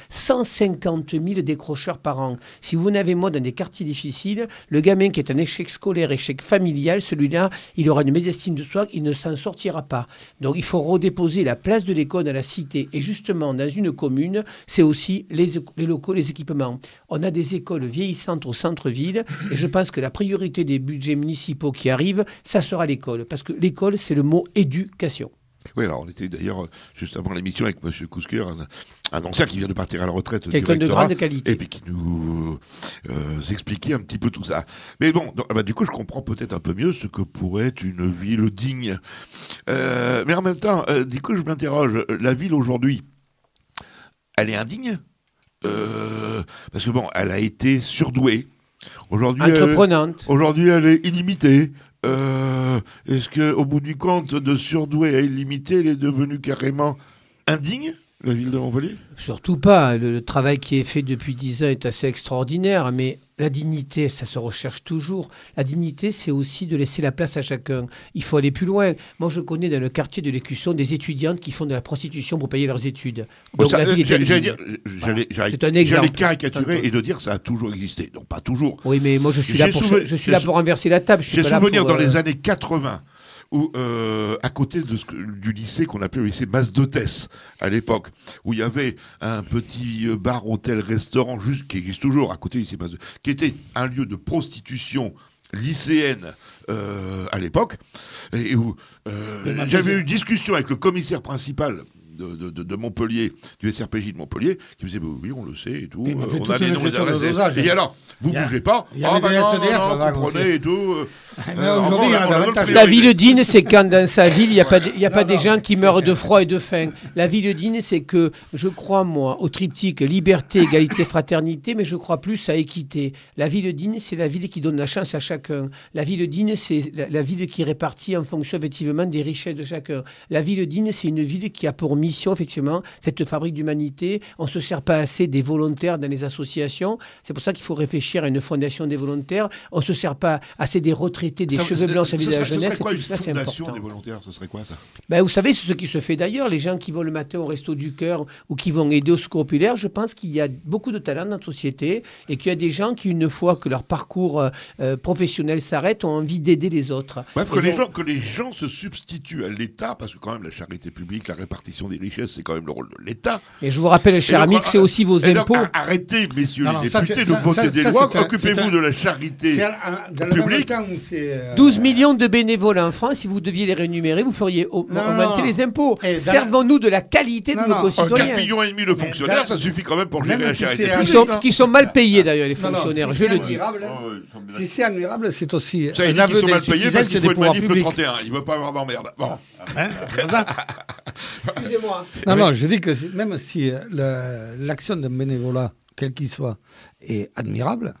S2: 150 000 décrocheurs par an. Si vous n'avez moi dans des quartiers difficiles, le gamin qui est un échec scolaire, échec familial, celui-là, il aura une mésestime de soi, il ne s'en sortira pas. Donc, il faut redéposer la place de l'école dans la cité. Et justement, dans une commune, c'est aussi les locaux, les équipements. On a des écoles vieillissantes au centre-ville, et je pense que la priorité des budgets municipaux qui arrivent, ça sera l'école. Parce que l'école, c'est le mot éducation.
S3: Oui, alors on était d'ailleurs juste avant l'émission avec M. Kousker, un ancien qui vient de partir à la retraite du
S2: quelqu'un
S3: rectorat,
S2: de grande qualité.
S3: et puis qui nous expliquait un petit peu tout ça. Mais bon, du coup, je comprends peut-être un peu mieux ce que pourrait être une ville digne. Mais en même temps, du coup, je m'interroge, la ville aujourd'hui, elle est indigne parce que bon, elle a été surdouée. Aujourd'hui,
S2: entreprenante.
S3: Aujourd'hui, elle est illimitée. Est-ce qu'au bout du compte, de surdouée à illimité, elle est devenue carrément indigne, la ville de Montpellier?
S2: Surtout pas. Le travail qui est fait depuis 10 ans est assez extraordinaire, mais la dignité, ça se recherche toujours. La dignité, c'est aussi de laisser la place à chacun. Il faut aller plus loin. Moi, je connais dans le quartier de l'Écusson des étudiantes qui font de la prostitution pour payer leurs études. Donc,
S3: J'allais caricaturer
S2: exemple.
S3: Et de dire que ça a toujours existé. Non, pas toujours.
S2: Oui, mais moi, je suis là pour renverser la table.
S3: J'ai souvenir dans les années 80, où, à côté du lycée qu'on appelait le lycée Mas-d'Hôtesse, à l'époque, où il y avait un petit bar, hôtel, restaurant, qui existe toujours à côté du lycée Mas-d'Hôtesse, qui était un lieu de prostitution lycéenne à l'époque, et où j'avais eu une discussion avec le commissaire principal de Montpellier, du SRPJ de Montpellier, qui me disait oui, on le sait et tout, on a les noms des adresses. Et alors, vous bougez pas, vous prenez et tout.
S2: La ville digne, c'est quand dans sa ville, il n'y a pas des gens qui meurent de froid et de faim. La ville digne, c'est que je crois, moi, au triptyque liberté, égalité, fraternité, mais je crois plus à équité. La ville digne, c'est la ville qui donne la chance à chacun. La ville digne, c'est la ville qui répartit en fonction, effectivement, des richesses de chacun. La ville digne, c'est une ville qui a pour mission, effectivement, cette fabrique d'humanité. On ne se sert pas assez des volontaires dans les associations. C'est pour ça qu'il faut réfléchir à une fondation des volontaires. On ne se sert pas assez des retraités, des cheveux blancs, ça, de la jeunesse.
S3: Ce serait quoi une
S2: ça,
S3: fondation des volontaires? Ce serait quoi ça?
S2: Vous savez, c'est ce qui se fait d'ailleurs. Les gens qui vont le matin au Resto du Cœur ou qui vont aider au Secours populaire, je pense qu'il y a beaucoup de talent dans notre société et qu'il y a des gens qui, une fois que leur parcours professionnel s'arrête, ont envie d'aider les autres.
S3: Bref, que les gens se substituent à l'État, parce que quand même la charité publique, la répartition des richesses, c'est quand même le rôle de l'État.
S2: Et je vous rappelle, cher ami, que c'est aussi vos
S3: Et donc,
S2: impôts.
S3: arrêtez, messieurs
S7: Non,
S3: les
S7: ça,
S3: députés,
S7: c'est-
S3: de
S7: ça,
S3: voter
S7: ça,
S3: des
S7: ça,
S3: lois.
S7: c'est un-
S3: Occupez-vous de la charité
S7: Dans le même
S3: publique.
S7: temps où c'est...
S2: 12 millions de bénévoles en France, si vous deviez les rémunérer, vous feriez augmenter
S7: non.
S2: les impôts.
S7: Et dans-
S2: Servons-nous de la qualité de
S7: Non,
S2: nos
S7: non.
S3: 4,5
S2: concitoyens.
S3: millions de fonctionnaires,
S7: dans-
S3: ça suffit quand même pour
S7: Même
S3: gérer la
S7: si
S3: charité
S7: c'est un-
S3: publique.
S2: Qui sont mal payés d'ailleurs, les
S7: Non, non,
S2: fonctionnaires,
S7: si
S2: je
S7: c'est
S2: le dis.
S7: admirable,
S6: Oh, ils sont bien
S7: si c'est admirable, c'est aussi
S3: Ça, il
S7: un
S3: dit qu'ils
S7: aveu
S3: sont mal payés parce
S7: d'insuffisance
S3: qu'il
S7: des
S3: faut une
S7: pouvoirs
S3: manif le
S7: publics.
S3: 31. Il ne veut pas avoir d'emmerde. Bon.
S7: Hein, c'est ça.
S2: Excusez-moi.
S7: Non, je dis que même si l'action d'un bénévolat, quel qu'il soit, est admirable,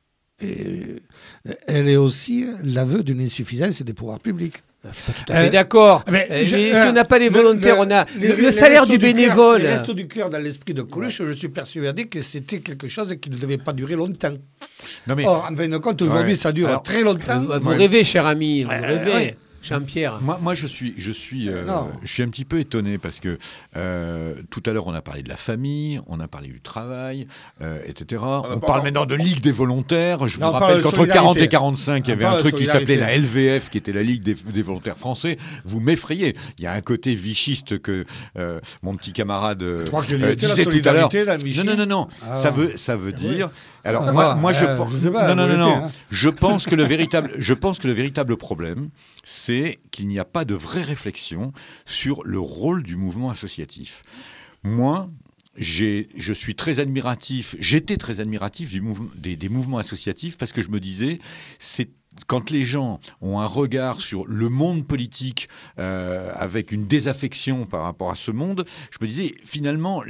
S7: elle est aussi l'aveu d'une insuffisance des pouvoirs publics.
S2: Je suis pas tout à fait d'accord. Mais si on n'a pas les volontaires, on a le salaire du bénévole.
S7: Le reste du cœur dans l'esprit de Coluche, je suis persuadé que c'était quelque chose qui ne devait pas durer longtemps.
S4: Non, mais
S7: Or, en fin de compte, aujourd'hui, ça dure
S4: Alors,
S7: très longtemps.
S2: Vous rêvez, cher ami, vous
S7: Ouais,
S2: rêvez.
S7: ouais.
S2: Jean-Pierre.
S4: moi, je suis
S7: Non.
S4: un petit peu étonné parce que tout à l'heure, on a parlé de la famille, on a parlé du travail, etc. On parle maintenant de Ligue des volontaires. Je
S7: Non,
S4: vous
S7: on parle
S4: rappelle
S7: de
S4: qu'entre
S7: solidarité.
S4: 40 et 45, il y avait
S7: On
S4: un
S7: parle de
S4: truc qui s'appelait la
S7: solidarité.
S4: LVF, qui était la Ligue des volontaires français. Vous m'effrayez. Il y a un côté vichiste que mon petit camarade
S7: Je crois qu'il y était la
S4: disait tout à l'heure.
S7: solidarité, la Vichy.
S4: Non.
S7: Ah.
S4: Ça veut dire. Alors
S7: Ah,
S4: moi, je
S7: je
S4: pense.
S7: sais pas,
S4: Non.
S7: vous l'étiez, hein.
S4: Je pense que le véritable problème, c'est qu'il n'y a pas de vraie réflexion sur le rôle du mouvement associatif. Moi, je suis très admiratif, j'étais très admiratif des mouvements associatifs parce que je me disais, c'est quand les gens ont un regard sur le monde politique avec une désaffection par rapport à ce monde, je me disais finalement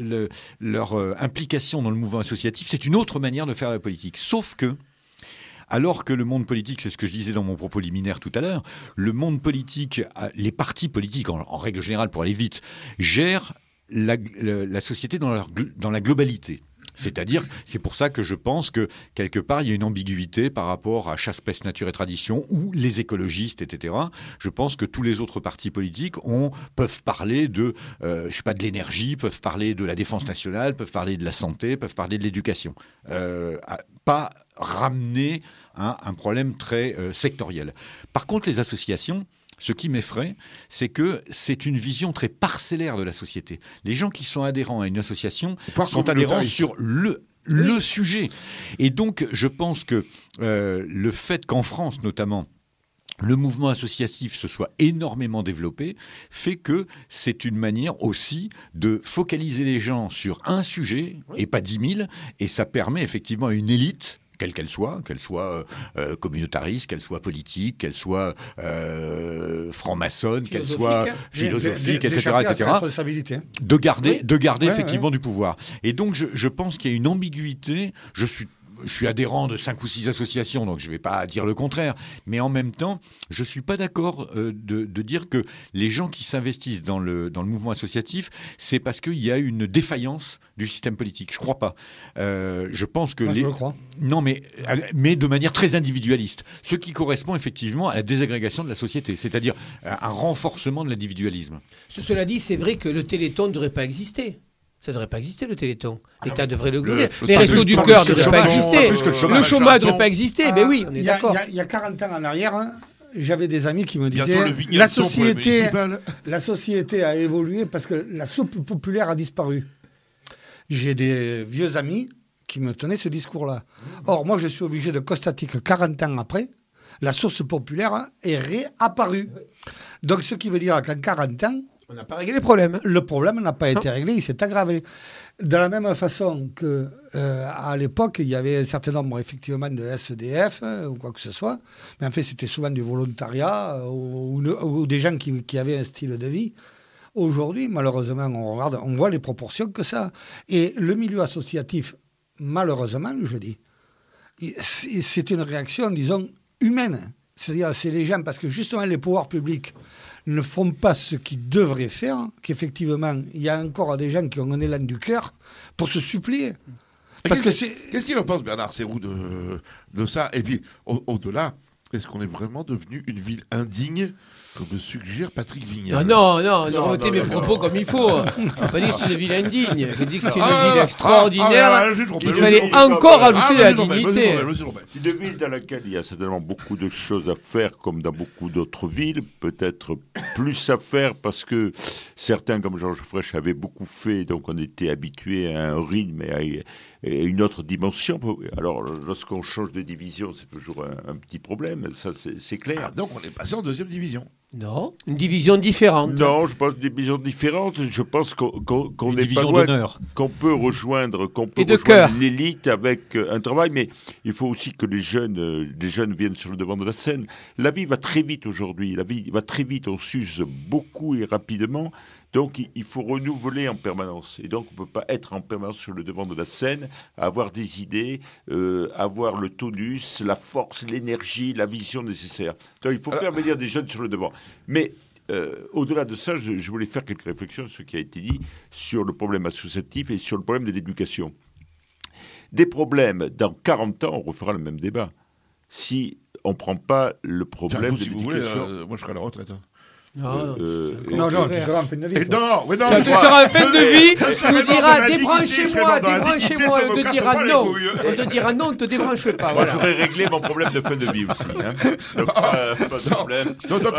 S4: leur implication dans le mouvement associatif, c'est une autre manière de faire la politique. Sauf que alors que le monde politique, c'est ce que je disais dans mon propos liminaire tout à l'heure, le monde politique, les partis politiques, en règle générale pour aller vite, gèrent la société dans la globalité. C'est-à-dire, c'est pour ça que je pense que, quelque part, il y a une ambiguïté par rapport à Chasse, Pêche, Nature et Tradition ou les écologistes, etc. Je pense que tous les autres partis politiques peuvent parler de l'énergie, peuvent parler de la défense nationale, peuvent parler de la santé, peuvent parler de l'éducation. Pas ramener un problème très sectoriel. Par contre, les associations... Ce qui m'effraie, c'est que c'est une vision très parcellaire de la société. Les gens qui sont adhérents à une association sont adhérents sur le sujet. Et donc, je pense que le fait qu'en France, notamment, le mouvement associatif se soit énormément développé, fait que c'est une manière aussi de focaliser les gens sur un sujet, et pas 10 000, et ça permet effectivement à une élite, quelle qu'elle soit communautariste, qu'elle soit politique, qu'elle soit franc-maçonne, qu'elle soit philosophique, etc., de garder effectivement du pouvoir. Et donc, je pense qu'il y a une ambiguïté. Je suis adhérent de 5 ou 6 associations, donc je ne vais pas dire le contraire. Mais en même temps, je ne suis pas d'accord de dire que les gens qui s'investissent dans le mouvement associatif, c'est parce qu'il y a une défaillance du système politique. Je ne crois pas. Je pense que
S7: je le crois.
S4: Non, mais de manière très individualiste. Ce qui correspond effectivement à la désagrégation de la société, c'est-à-dire un renforcement de l'individualisme.
S2: Cela dit, c'est vrai que le Téléthon ne devrait pas exister. Ça ne devrait pas exister, le Téléthon. L'État devrait le gagner. Les restos du cœur ne devraient pas exister. Le chômage ne devrait pas exister. Mais oui, on est d'accord.
S7: Il y a 40 ans en arrière, j'avais des amis qui me
S3: Bientôt
S7: disaient
S3: le Vignalton pour le municipal.
S7: la société a évolué parce que la soupe populaire a disparu. J'ai des vieux amis qui me tenaient ce discours-là. Or, moi, je suis obligé de constater que 40 ans après, la source populaire est réapparue. Donc, ce qui veut dire qu'en 40 ans,
S2: on n'a pas réglé les problèmes.
S7: Le problème n'a pas été réglé, il s'est aggravé. De la même façon que à l'époque, il y avait un certain nombre effectivement de SDF ou quoi que ce soit, mais en fait, c'était souvent du volontariat ou des gens qui avaient un style de vie. Aujourd'hui, malheureusement, on voit les proportions que ça a. Et le milieu associatif, malheureusement, je dis, c'est une réaction, disons, humaine. C'est-à-dire, c'est les gens, parce que justement, les pouvoirs publics ne font pas ce qu'ils devraient faire, qu'effectivement, il y a encore des gens qui ont un élan du cœur pour se supplier.
S3: Qu'est-ce qu'il en pense, Bernard Serroux, de ça? Et puis, au-delà, est-ce qu'on est vraiment devenu une ville indigne Comme le suggère Patrick Vignal.
S2: Non, remettez mes propos comme il faut. Je n'ai pas dit que c'est une ville indigne. J'ai dit que c'était une ville extraordinaire. Il fallait encore ajouter de la dignité.
S6: Une ville dans laquelle il y a certainement beaucoup de choses à faire, comme dans beaucoup d'autres villes. Peut-être plus à faire parce que certains, comme Georges Frêche, avaient beaucoup fait. Donc on était habitué à un rythme et à une autre dimension. Alors lorsqu'on change de division, c'est toujours un petit problème. Ça, c'est clair.
S3: Donc on est passé en deuxième division.
S2: Non, une division différente.
S6: Non, je pense une division différente. Je pense qu'on est pas loin, qu'on peut rejoindre l'élite avec un travail, mais il faut aussi que les jeunes viennent sur le devant de la scène. La vie va très vite aujourd'hui. La vie va très vite. On s'use beaucoup et rapidement. Donc, il faut renouveler en permanence. Et donc, on ne peut pas être en permanence sur le devant de la scène, avoir des idées, avoir le tonus, la force, l'énergie, la vision nécessaire. Donc, il faut faire venir des jeunes sur le devant. Mais au-delà de ça, je voulais faire quelques réflexions sur ce qui a été dit sur le problème associatif et sur le problème de l'éducation. Des problèmes, dans 40 ans, on refera le même débat. Si on ne prend pas le problème de l'éducation... Vous voulez,
S3: moi, je serai à la retraite.
S7: Non, tu seras en fin de vie.
S2: Tu seras en fin de vie, tu nous diras débranchez-moi, on te dira non. On te dira non, on ne te débranche pas.
S6: Moi, j'aurais réglé mon problème de fin de vie aussi. Donc, pas de problème.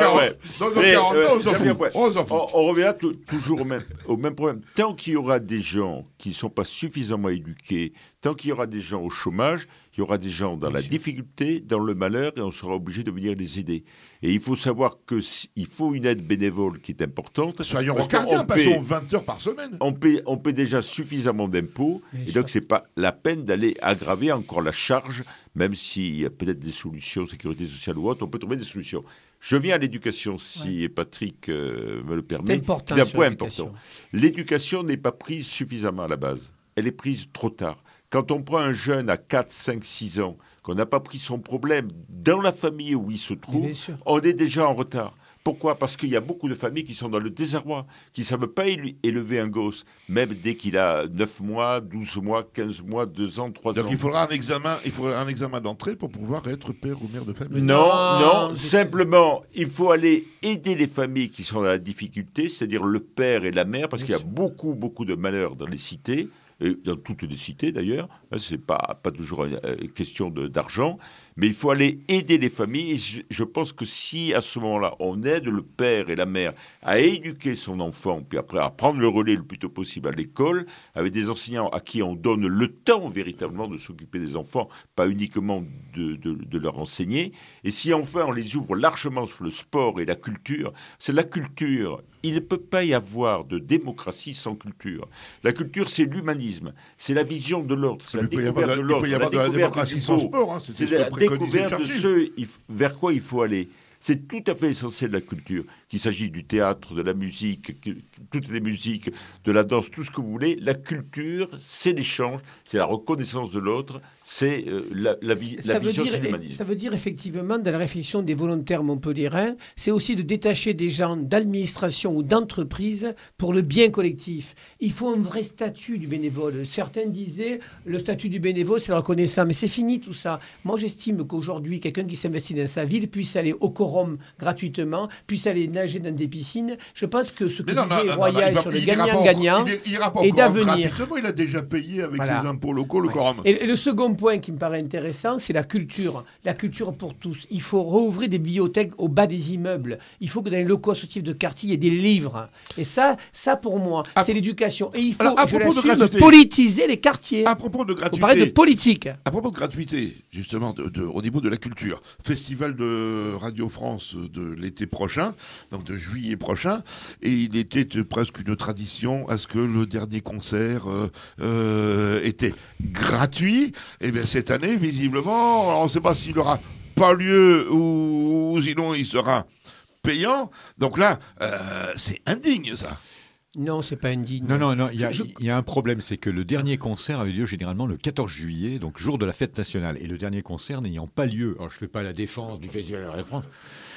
S6: On revient toujours au même problème. Tant qu'il y aura des gens qui ne sont pas suffisamment éduqués, tant qu'il y aura des gens au chômage, il y aura des gens dans la difficulté, dans le malheur, et on sera obligé de venir les aider. Et il faut savoir qu'il faut une aide bénévole qui est importante.
S3: Soyons rocardiens, passons 20 heures par semaine.
S6: On paie déjà suffisamment d'impôts, et donc ce n'est pas la peine d'aller aggraver encore la charge, même s'il y a peut-être des solutions, sécurité sociale ou autre, on peut trouver des solutions. Je viens à l'éducation, si Patrick me le permet.
S2: C'est
S6: un point important. L'éducation n'est pas prise suffisamment à la base. Elle est prise trop tard. Quand on prend un jeune à 4, 5, 6 ans, qu'on n'a pas pris son problème dans la famille où il se trouve, on est déjà en retard. Pourquoi ? Parce qu'il y a beaucoup de familles qui sont dans le désarroi, qui ne savent pas élever un gosse, même dès qu'il a 9 mois, 12 mois, 15 mois, 2 ans, 3 ans.
S3: Donc il faudra un examen d'entrée pour pouvoir être père ou mère de famille.
S6: Non, simplement, il faut aller aider les familles qui sont dans la difficulté, c'est-à-dire le père et la mère, parce qu'il y a beaucoup, beaucoup de malheurs dans les cités. Et dans toutes les cités d'ailleurs, ce n'est pas toujours une question d'argent, mais il faut aller aider les familles. Et je pense que si à ce moment-là, on aide le père et la mère à éduquer son enfant, puis après à prendre le relais le plus tôt possible à l'école, avec des enseignants à qui on donne le temps véritablement de s'occuper des enfants, pas uniquement de leur enseigner, et si enfin on les ouvre largement sur le sport et la culture, c'est la culture. Il ne peut pas y avoir de démocratie sans culture. La culture, c'est l'humanisme, c'est la vision de l'autre, c'est la découverte de l'autre.
S3: Il peut y avoir de la démocratie sans sport.
S6: C'est la découverte de ce vers quoi il faut aller. C'est tout à fait essentiel de la culture, qu'il s'agisse du théâtre, de la musique, toutes les musiques, de la danse, tout ce que vous voulez. La culture, c'est l'échange, c'est la reconnaissance de l'autre, c'est la vision, c'est l'humanisme.
S2: Ça veut dire effectivement, dans la réflexion des volontaires montpelliérains, c'est aussi de détacher des gens d'administration ou d'entreprise pour le bien collectif. Il faut un vrai statut du bénévole. Certains disaient, le statut du bénévole, c'est la reconnaissance. Mais c'est fini tout ça. Moi, j'estime qu'aujourd'hui, quelqu'un qui s'investit dans sa ville puisse aller au quorum gratuitement, puisse aller nager dans des piscines. Je pense que ce que disait Royal sur le gagnant-gagnant est d'avenir.
S3: Il a déjà payé avec ses impôts locaux le quorum.
S2: Et le second point qui me paraît intéressant, c'est la culture. La culture pour tous. Il faut rouvrir des bibliothèques au bas des immeubles. Il faut que dans les locaux associatifs de quartier, il y ait des livres. Et ça pour moi, c'est l'éducation. Et il faut, politiser les quartiers.
S3: À propos de gratuité.
S2: On parlait de politique.
S3: À propos de gratuité, justement, au niveau de la culture. Festival de Radio France de l'été prochain, donc de juillet prochain, et il était presque une tradition à ce que le dernier concert était gratuit. Et bien cette année, visiblement, on ne sait pas s'il n'aura pas lieu ou sinon il sera payant. Donc là, c'est indigne ça.
S2: Non, c'est pas indigne.
S4: Non, il y a un problème, c'est que le dernier concert avait lieu généralement le 14 juillet, donc jour de la fête nationale. Et le dernier concert n'ayant pas lieu, alors je ne fais pas la défense du Festival de la France,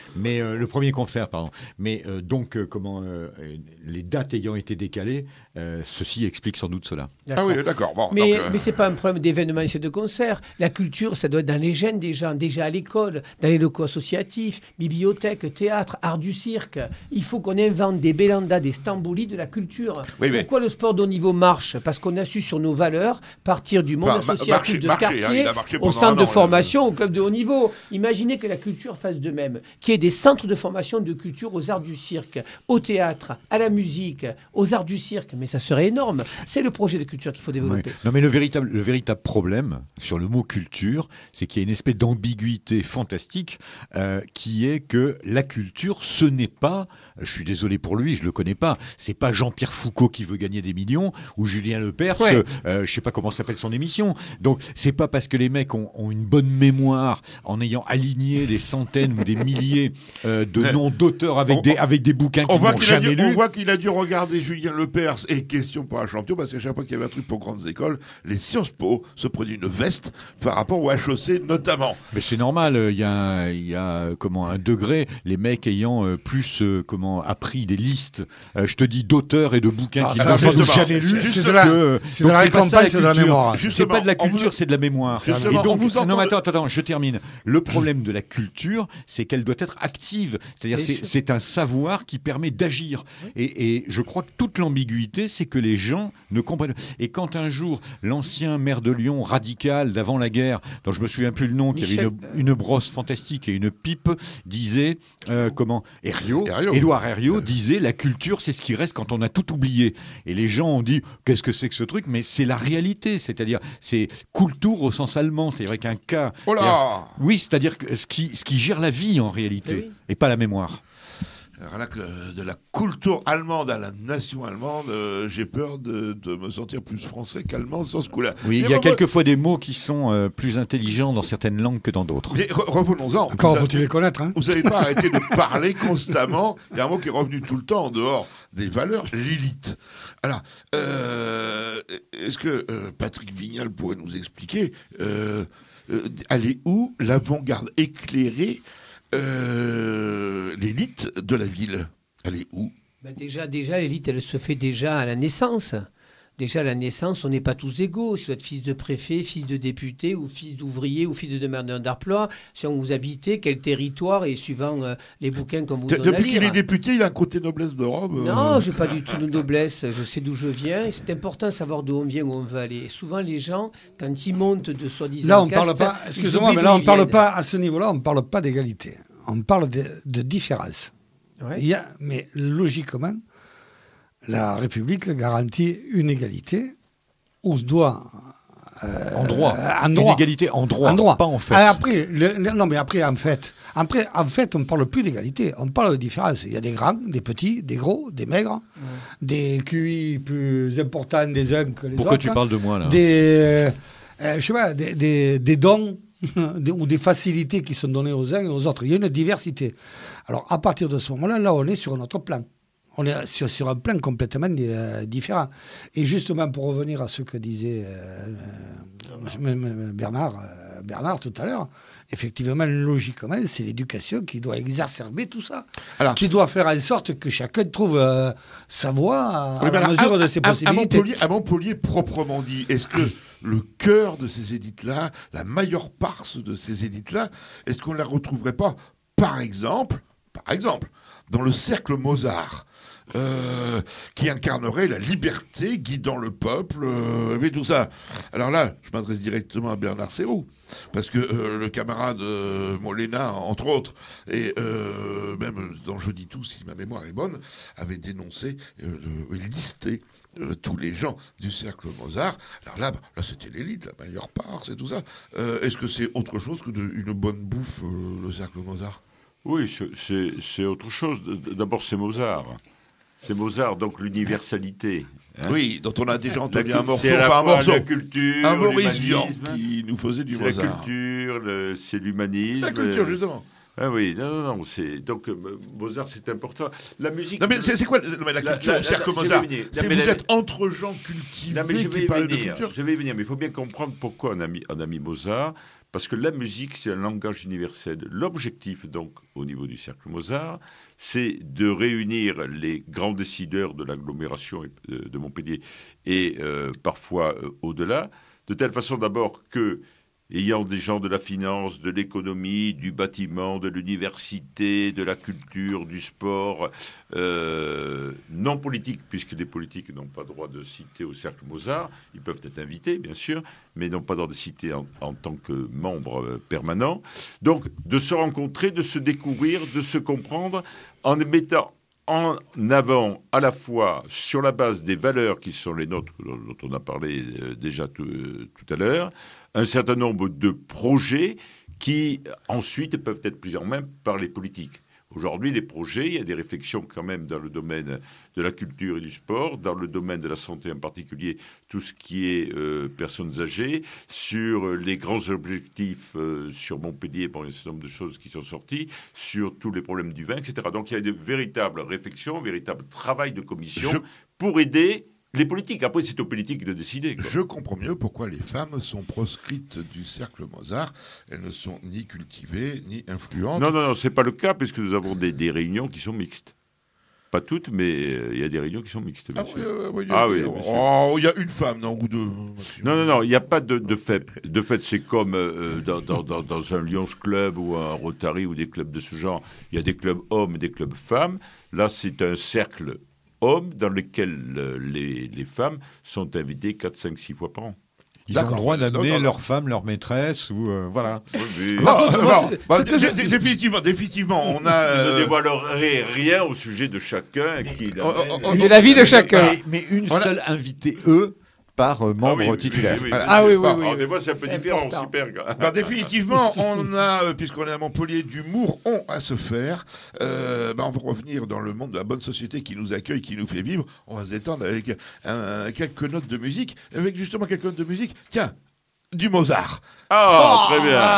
S9: Mais le premier concert, pardon. Mais donc, les dates ayant été décalées, ceci explique sans doute cela.
S3: Ah oui, d'accord. Bon,
S2: mais c'est pas un problème d'événementiel de concert. La culture, ça doit être dans les gènes des gens, déjà à l'école, dans les locaux associatifs, bibliothèques, théâtre, art du cirque. Il faut qu'on invente des Bélanda, des Stambouli de la culture.
S3: Oui,
S2: Pourquoi le sport de haut niveau marche? Parce qu'on a su sur nos valeurs partir du monde associatif de quartier au centre de formation, au club de haut niveau. Imaginez que la culture fasse de même, qu'il y ait des centres de formation de culture aux arts du cirque, au théâtre, à la musique, aux arts du cirque. Mais ça serait énorme. C'est le projet de culture qu'il faut développer.
S9: Ouais. Non, mais le véritable problème sur le mot culture, c'est qu'il y a une espèce d'ambiguïté fantastique qui est que la culture, ce n'est pas, je suis désolé pour lui, je le connais pas, c'est pas Jean-Pierre Foucault qui veut gagner des millions ou Julien Lepers, je sais pas comment s'appelle son émission. Donc c'est pas parce que les mecs ont une bonne mémoire en ayant aligné des centaines ou des milliers de noms d'auteurs avec des bouquins qu'ils n'ont jamais lus.
S3: On voit qu'il a dû regarder Julien Lepers et Question pour un champion, parce qu'à chaque fois qu'il y avait un truc pour grandes écoles, les Sciences Po se prenaient une veste par rapport au HEC notamment.
S9: Mais c'est normal, il y a un degré, les mecs ayant plus appris des listes, je te dis d'auteurs et de bouquins qu'ils n'ont sans doute jamais lus.
S7: C'est de la récompense, c'est de la mémoire.
S9: C'est pas de la culture, c'est de la mémoire. Et donc, non, attends, je termine. Le problème de la culture, c'est qu'elle doit être active. C'est-à-dire, c'est un savoir qui permet d'agir. Et je crois que toute l'ambiguïté, c'est que les gens ne comprennent. Et quand un jour, l'ancien maire de Lyon, radical d'avant la guerre, dont je me souviens plus le nom, qui avait une brosse fantastique et une pipe, disait Édouard Herriot disait la culture, c'est ce qui reste quand on a tout oublié. Et les gens ont dit qu'est-ce que c'est que ce truc? Mais c'est la réalité, c'est-à-dire c'est Kultur au sens allemand, c'est vrai qu'un cas.
S3: Oh là
S9: oui, c'est-à-dire que ce qui gère la vie en réalité, et pas la mémoire.
S3: Alors là, de la culture allemande à la nation allemande, j'ai peur de me sentir plus français qu'allemand sur ce coup-là.
S9: Oui, il y a quelquefois des mots qui sont plus intelligents dans certaines langues que dans d'autres.
S3: Mais revenons-en.
S7: Encore faut-il les connaître. Hein.
S3: Vous n'avez pas arrêté de parler constamment. Il y a un mot qui est revenu tout le temps en dehors des valeurs, l'élite. Alors, est-ce que Patrick Vignal pourrait nous expliquer elle est où l'avant-garde éclairée l'élite de la ville? Elle est où?
S2: Déjà, l'élite, elle se fait déjà à la naissance. Déjà, à la naissance, on n'est pas tous égaux. Si vous êtes fils de préfet, fils de député, ou fils d'ouvrier, ou fils de demandeur d'emploi, si on vous habitez, quel territoire, et suivant les bouquins qu'on vous donne à lire.
S3: Depuis qu'il est député, il a un côté noblesse de robe.
S2: Non, je n'ai pas du tout de noblesse. Je sais d'où je viens. C'est important de savoir d'où on vient, où on veut aller. Et souvent, les gens, quand ils montent de soi-disant
S7: là, on parle pas. Excusez-moi, mais là, on ne parle pas à ce niveau-là. On ne parle pas d'égalité. On parle de différence. Ouais. Mais logiquement, la République garantit une égalité où se doit...
S9: en droit. Une égalité en droit, pas en fait.
S7: Après, en fait, on ne parle plus d'égalité. On parle de différence. Il y a des grands, des petits, des gros, des maigres, des QI plus importants des uns que les autres.
S9: Pourquoi tu parles de moi, là?
S7: Je sais pas, des dons ou des facilités qui sont données aux uns et aux autres. Il y a une diversité. Alors, à partir de ce moment-là, là, on est sur un autre plan. On est sur un plan complètement différent. Et justement, pour revenir à ce que disait Bernard tout à l'heure, effectivement, logiquement, c'est l'éducation qui doit exacerber tout ça. Alors, qui doit faire en sorte que chacun trouve sa voie à la mesure de ses possibilités.
S3: À Montpellier, proprement dit, est-ce que le cœur de ces élites-là, la majeure part de ces élites-là, est-ce qu'on ne la retrouverait pas, par exemple, dans le cercle Mozart, qui incarnerait la liberté guidant le peuple, et tout ça. Alors là, je m'adresse directement à Bernard Serroux, parce que le camarade Molena, entre autres, et même dans Je dis tout, si ma mémoire est bonne, avait dénoncé, listé tous les gens du cercle Mozart. Alors là c'était l'élite, la meilleure part, c'est tout ça. Est-ce que c'est autre chose que une bonne bouffe, le cercle Mozart?
S6: Oui, c'est autre chose. D'abord, c'est Mozart. C'est Mozart, donc l'universalité.
S3: Hein. Oui, dont on a déjà entendu un morceau.
S6: La culture,
S3: un Maurice Vian qui nous faisait du Mozart.
S6: C'est la culture, c'est l'humanisme.
S3: La culture, justement.
S6: Ah oui, non, donc Mozart, c'est important. La musique...
S3: Non, mais c'est quoi la culture au cercle Mozart? Vous êtes entre gens cultivés qui parlent de culture.
S6: Je vais y venir, mais il faut bien comprendre pourquoi on a mis Mozart, parce que la musique, c'est un langage universel. L'objectif, donc, au niveau du cercle Mozart, c'est de réunir les grands décideurs de l'agglomération de Montpellier et parfois au-delà, de telle façon d'abord que, ayant des gens de la finance, de l'économie, du bâtiment, de l'université, de la culture, du sport, non politiques, puisque les politiques n'ont pas droit de citer au cercle Mozart, ils peuvent être invités, bien sûr, mais n'ont pas droit de citer en tant que membres permanents. Donc, de se rencontrer, de se découvrir, de se comprendre, en mettant en avant à la fois sur la base des valeurs qui sont les nôtres, dont on a parlé déjà tout à l'heure, un certain nombre de projets qui ensuite peuvent être pris en main par les politiques. Aujourd'hui, les projets, il y a des réflexions quand même dans le domaine de la culture et du sport, dans le domaine de la santé en particulier, tout ce qui est personnes âgées, sur les grands objectifs sur Montpellier, bon, il y a un certain nombre de choses qui sont sorties, sur tous les problèmes du vin, etc. Donc il y a de véritables réflexions, un véritable travail de commission pour aider les politiques. Après, c'est aux politiques de décider, quoi.
S3: Je comprends mieux pourquoi les femmes sont proscrites du cercle Mozart. Elles ne sont ni cultivées, ni influentes.
S6: Non, c'est pas le cas, puisque nous avons des réunions qui sont mixtes. Pas toutes, mais il y a des réunions qui sont mixtes, bien sûr.
S3: Oui, il y a une femme, non, ou deux.
S6: Non, il n'y a pas de fait. De fait, c'est comme dans un Lions Club ou un Rotary ou des clubs de ce genre. Il y a des clubs hommes et des clubs femmes. Là, c'est un cercle hommes dans lesquels les femmes sont invitées 4, 5, 6 fois par an.
S9: Ils ont le droit d'amener leur femme, leur maîtresse, ou voilà.
S3: Définitivement, on a...
S6: Je ne dévoilerai rien au sujet de chacun.
S2: De la vie de chacun.
S9: Mais une seule invitée, par membre titulaire.
S6: Oui. Des fois, c'est un peu différent, super.
S3: Définitivement, on a, puisqu'on est à Montpellier, du Mouron à se faire. On va revenir dans le monde de la bonne société qui nous accueille, qui nous fait vivre. On va se détendre avec quelques notes de musique. Avec justement quelques notes de musique. Tiens, du Mozart.
S6: Ah, très bien.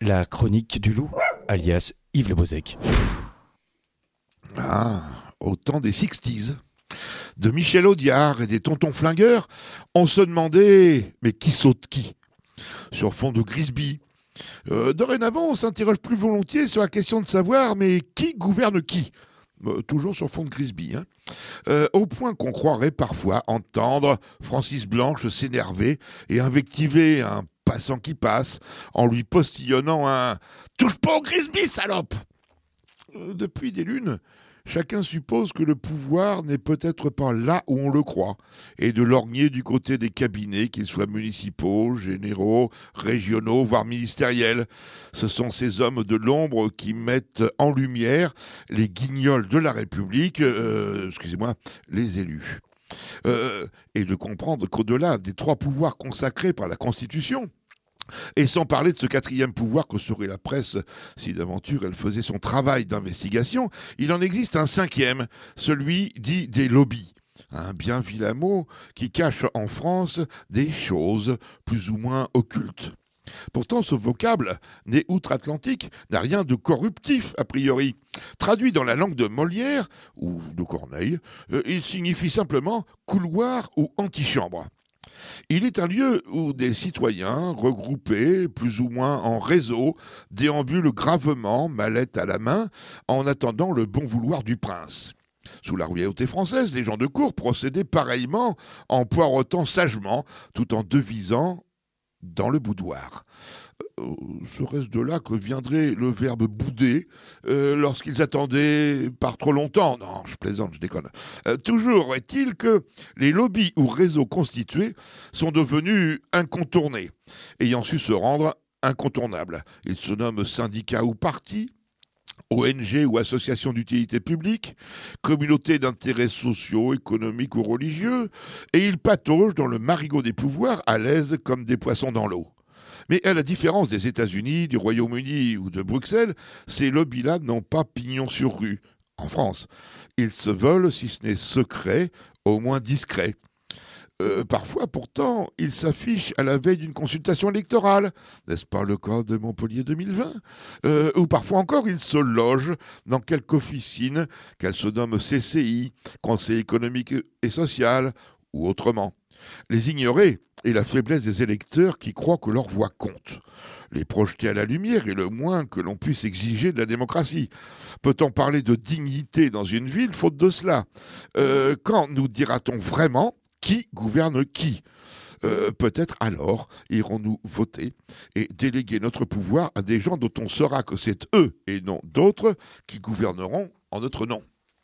S5: la chronique du loup, alias Yves Le Bozec.
S3: Ah, au temps des 60s, de Michel Audiard et des tontons flingueurs, on se demandait, mais qui saute qui ? Sur fond de Grisby. Dorénavant, on s'interroge plus volontiers sur la question de savoir, mais qui gouverne qui ? Toujours sur fond de Grisby. Au point qu'on croirait parfois entendre Francis Blanche s'énerver et invectiver un passant qui passe en lui postillonnant un « touche pas au Grisby, salope !» Depuis des lunes, chacun suppose que le pouvoir n'est peut-être pas là où on le croit, et de lorgner du côté des cabinets, qu'ils soient municipaux, généraux, régionaux, voire ministériels. Ce sont ces hommes de l'ombre qui mettent en lumière les guignols de la République, les élus. Et de comprendre qu'au-delà des 3 pouvoirs consacrés par la Constitution, et sans parler de ce 4e pouvoir que serait la presse si d'aventure elle faisait son travail d'investigation, il en existe un 5e, celui dit des lobbies. Un bien vilain mot qui cache en France des choses plus ou moins occultes. Pourtant, ce vocable, né outre-Atlantique, n'a rien de corruptif, a priori. Traduit dans la langue de Molière, ou de Corneille, il signifie simplement couloir ou antichambre. Il est un lieu où des citoyens, regroupés plus ou moins en réseau, déambulent gravement, mallette à la main, en attendant le bon vouloir du prince. Sous la royauté française, les gens de cour procédaient pareillement en poireautant sagement, tout en devisant dans le boudoir. Serait-ce de là que viendrait le verbe bouder lorsqu'ils attendaient par trop longtemps ? Non, je plaisante, je déconne. Toujours est-il que les lobbies ou réseaux constitués sont devenus incontournés, ayant su se rendre incontournables. Ils se nomment syndicats ou partis, ONG ou associations d'utilité publique, communautés d'intérêts sociaux, économiques ou religieux, et ils pataugent dans le marigot des pouvoirs à l'aise comme des poissons dans l'eau. Mais à la différence des États-Unis, du Royaume-Uni ou de Bruxelles, ces lobbies-là n'ont pas pignon sur rue. En France, ils se veulent, si ce n'est secrets, au moins discrets. Parfois, pourtant, ils s'affichent à la veille d'une consultation électorale. N'est-ce pas le cas de Montpellier 2020 ? Ou parfois encore, ils se logent dans quelque officine, qu'elle se nomme CCI, Conseil économique et social, ou autrement. Les ignorer est la faiblesse des électeurs qui croient que leur voix compte. Les projeter à la lumière est le moins que l'on puisse exiger de la démocratie. Peut-on parler de dignité dans une ville faute de cela ? Quand nous dira-t-on vraiment qui gouverne qui ? Peut-être alors irons-nous voter et déléguer notre pouvoir à des gens dont on saura que c'est eux et non d'autres qui gouverneront en notre nom.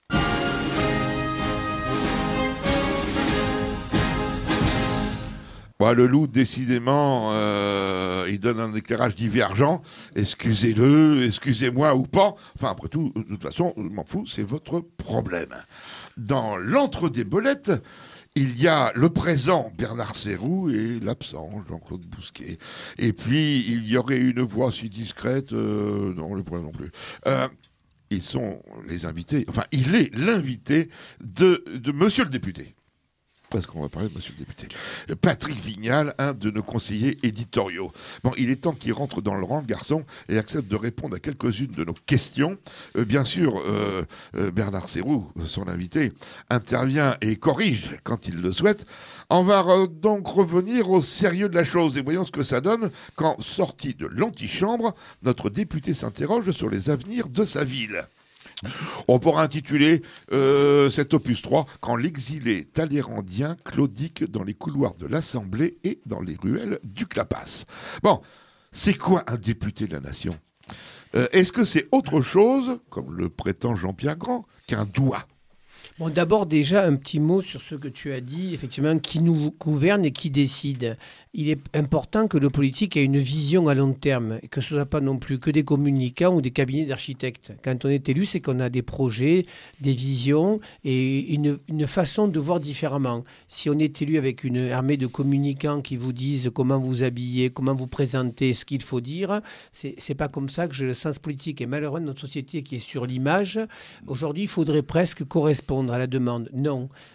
S3: Bon, le loup, décidément, il donne un éclairage divergent. Excusez-le, excusez-moi ou pas. Enfin, après tout, de toute façon, je m'en fous, c'est votre problème. Dans l'entre-des-belettes, il y a le présent Bernard Seyroux et l'absent Jean-Claude Bousquet. Et puis, il y aurait une voix si discrète, non, le problème non plus. Ils sont les invités, enfin, il est l'invité de monsieur le député. Parce qu'on va parler de monsieur le député. Patrick Vignal, un de nos conseillers éditoriaux. Bon, il est temps qu'il rentre dans le rang, le garçon, et accepte de répondre à quelques-unes de nos questions. Bien sûr, Bernard Seyroux, son invité, intervient et corrige quand il le souhaite. On va donc revenir au sérieux de la chose et voyons ce que ça donne quand, sorti de l'antichambre, notre député s'interroge sur les avenirs de sa ville. On pourra intituler cet opus 3 « Quand l'exilé talleyrandien claudique dans les couloirs de l'Assemblée et dans les ruelles du Clapas ». Bon, c'est quoi un député de la nation ? Est-ce que c'est autre chose, comme le prétend Jean-Pierre Grand, qu'un doigt ?
S2: Bon, d'abord, déjà, un petit mot sur ce que tu as dit, effectivement, qui nous gouverne et qui décide. Il est important que le politique ait une vision à long terme et que ce ne soit pas non plus que des communicants ou des cabinets d'architectes. Quand on est élu, c'est qu'on a des projets, des visions et une façon de voir différemment. Si on est élu avec une armée de communicants qui vous disent comment vous habiller, comment vous présenter, ce qu'il faut dire, c'est pas comme ça que j'ai le sens politique. Et malheureusement, notre société qui est sur l'image, aujourd'hui, il faudrait presque correspondre à la demande. Non.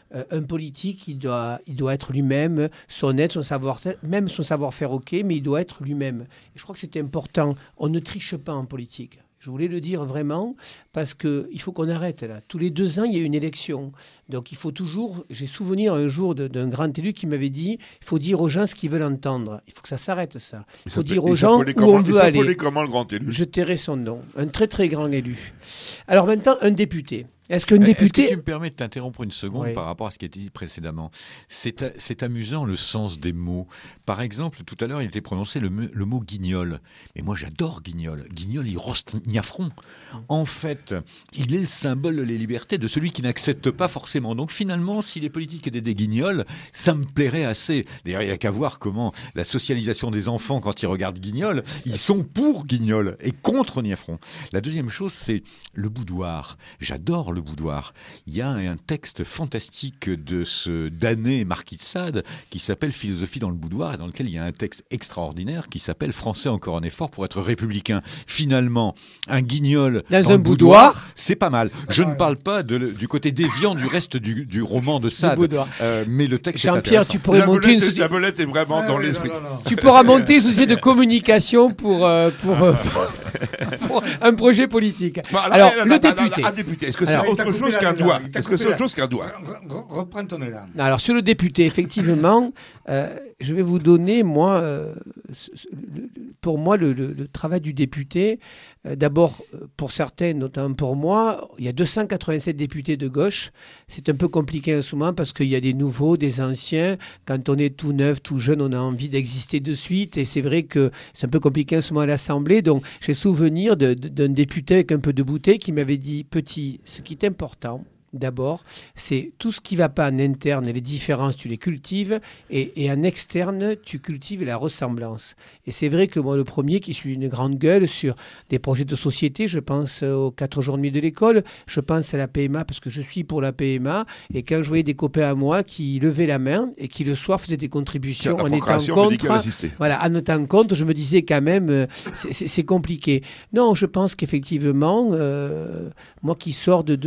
S2: un politique, il doit être lui-même, son être, son savoir-faire, même son savoir-faire, ok, mais il doit être lui-même. Et je crois que c'est important. On ne triche pas en politique. Je voulais le dire vraiment parce qu'il faut qu'on arrête là. Tous les 2 ans, il y a une élection. Donc il faut toujours... J'ai souvenir un jour d'un grand élu qui m'avait dit il faut dire aux gens ce qu'ils veulent entendre. Il faut que ça s'arrête, ça. Il faut dire aux gens où on veut aller.
S3: Il s'appelait comment, le grand élu ?
S2: Je tairai son nom. Un très très grand élu. Alors maintenant, un député. Est-ce que
S9: tu me permets de t'interrompre une seconde par rapport à ce qui a été dit précédemment ? C'est amusant le sens des mots. Par exemple, tout à l'heure, il était prononcé le mot guignol. Mais moi, j'adore guignol. Guignol, il roste niafron. En fait, il est le symbole de la liberté de celui qui n'accepte pas forcément. Donc finalement, si les politiques étaient des guignols, ça me plairait assez. D'ailleurs, il n'y a qu'à voir comment la socialisation des enfants, quand ils regardent guignol, ils sont pour guignol et contre niafron. La deuxième chose, c'est le boudoir. J'adore le boudoir. Il y a un texte fantastique de ce damné Marquis de Sade qui s'appelle Philosophie dans le boudoir et dans lequel il y a un texte extraordinaire qui s'appelle Français encore un effort pour être républicain. Finalement, un guignol dans un boudoir, c'est pas mal. Je ne parle pas du côté déviant du reste du roman de Sade, mais le texte
S2: Jean-Pierre, tu pourrais monter une société...
S3: La belette est vraiment dans l'esprit.
S2: Tu pourras monter une société de communication pour un projet politique.
S3: Bon, alors, le député, est-ce que c'est autre chose qu'un doigt ? Est-ce que c'est autre chose qu'un doigt ?
S7: Reprends ton élan.
S2: Alors, sur le député, effectivement, je vais vous donner, pour moi, le travail du député. D'abord, pour certains, notamment pour moi, il y a 287 députés de gauche. C'est un peu compliqué en ce moment parce qu'il y a des nouveaux, des anciens. Quand on est tout neuf, tout jeune, on a envie d'exister de suite. Et c'est vrai que c'est un peu compliqué en ce moment à l'Assemblée. Donc, j'ai souvenir d'un député avec un peu de bouteille qui m'avait dit « Petit, ce qui est important, d'abord, c'est tout ce qui ne va pas en interne et les différences, tu les cultives, et en externe, tu cultives la ressemblance. » Et c'est vrai que moi, le premier qui suis une grande gueule sur des projets de société, je pense aux 4 jours et demi de l'école, je pense à la PMA parce que je suis pour la PMA, et quand je voyais des copains à moi qui levaient la main et qui le soir faisaient des contributions en étant contre, je me disais quand même, c'est compliqué. Non, je pense qu'effectivement, moi qui sors de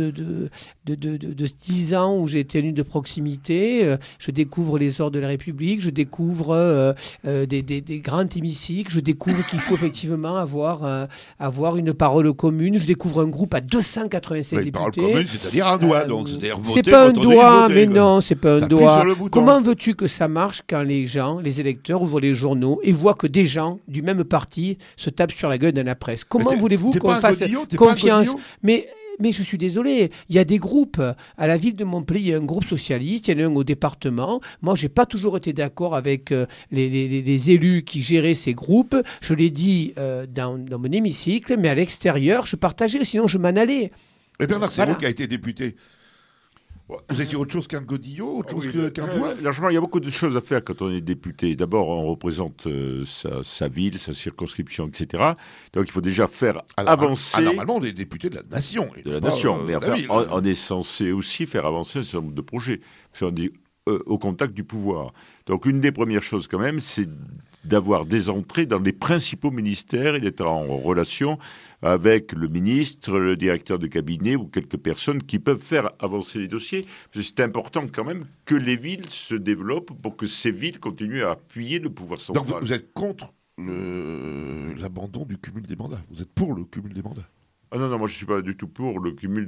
S2: 10 ans où j'ai été élu de proximité, je découvre les ordres de la République, je découvre des grands hémicycles, je découvre qu'il faut effectivement avoir une parole commune, je découvre un groupe à 287 députés.
S3: Parole commune, c'est-à-dire un doigt, donc c'est-à-dire voter.
S2: C'est pas un doigt, mais non, c'est pas un doigt. Comment veux-tu que ça marche quand les gens, les électeurs, ouvrent les journaux et voient que des gens du même parti se tapent sur la gueule dans la presse? Comment voulez-vous qu'on fasse confiance? Mais je suis désolé, il y a des groupes. À la ville de Montpellier, il y a un groupe socialiste, il y en a un au département. Moi, je n'ai pas toujours été d'accord avec les élus qui géraient ces groupes. Je l'ai dit dans mon hémicycle, mais à l'extérieur, je partageais, sinon je m'en allais.
S3: Et Bernard Serrault qui a été député. Vous étiez autre chose qu'un godillot, autre chose qu'un doigt ?
S6: Largement, il y a beaucoup de choses à faire quand on est député. D'abord, on représente sa ville, sa circonscription, etc. Donc, il faut déjà faire avancer...
S3: normalement, on est député de la nation.
S6: De la nation, mais enfin, on est censé aussi faire avancer un certain nombre de projets. Parce qu'on dit au contact du pouvoir. Donc, une des premières choses quand même, c'est d'avoir des entrées dans les principaux ministères et d'être en relation avec le ministre, le directeur de cabinet ou quelques personnes qui peuvent faire avancer les dossiers. C'est important quand même que les villes se développent pour que ces villes continuent à appuyer le pouvoir central.
S3: Donc vous êtes contre l'abandon du cumul des mandats. Vous êtes pour le cumul des mandats.
S6: Ah non, moi je ne suis pas du tout pour le cumul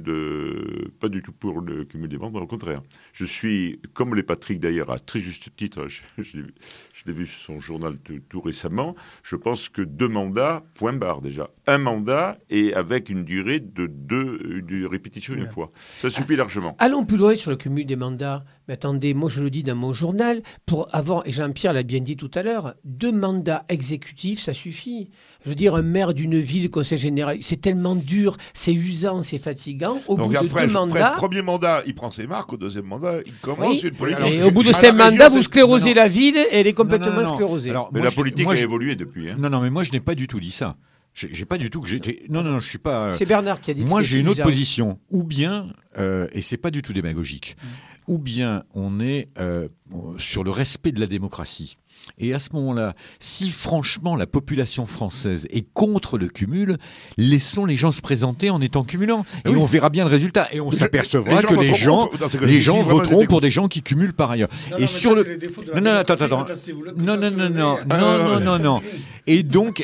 S6: des mandats, au contraire. Je suis, comme les Patrick d'ailleurs, à très juste titre, je l'ai vu sur son journal tout récemment, je pense que 2 mandats, point barre déjà. Un mandat et avec une durée de répétition une fois. Ça suffit largement.
S2: Allons plus loin sur le cumul des mandats. Mais attendez, moi je le dis dans mon journal, pour avoir, et Jean-Pierre l'a bien dit tout à l'heure, 2 mandats exécutifs, ça suffit. Je veux dire, un maire d'une ville, conseil général, c'est tellement dur, c'est usant, c'est fatigant. Au bout de 2 mandats...
S3: premier mandat, il prend ses marques. Au deuxième mandat, il commence une politique.
S2: Et au bout de 5 mandats, vous sclérosez la ville et elle est complètement sclérosée.
S6: Alors, mais la politique a évolué depuis. Hein.
S9: Non, mais moi je n'ai pas du tout dit ça. J'ai pas du tout que j'étais... Non, je suis pas...
S2: C'est Bernard qui a dit
S9: moi, j'ai une autre position. Ou bien, et c'est pas du tout démagogique, ou bien on est sur le respect de la démocratie. Et à ce moment-là, si franchement la population française est contre le cumul, laissons les gens se présenter en étant cumulants. Et on verra bien le résultat. Et on s'apercevra que les gens voteront pour des gens qui cumulent par ailleurs. Et sur le... Attends. Non. Et donc,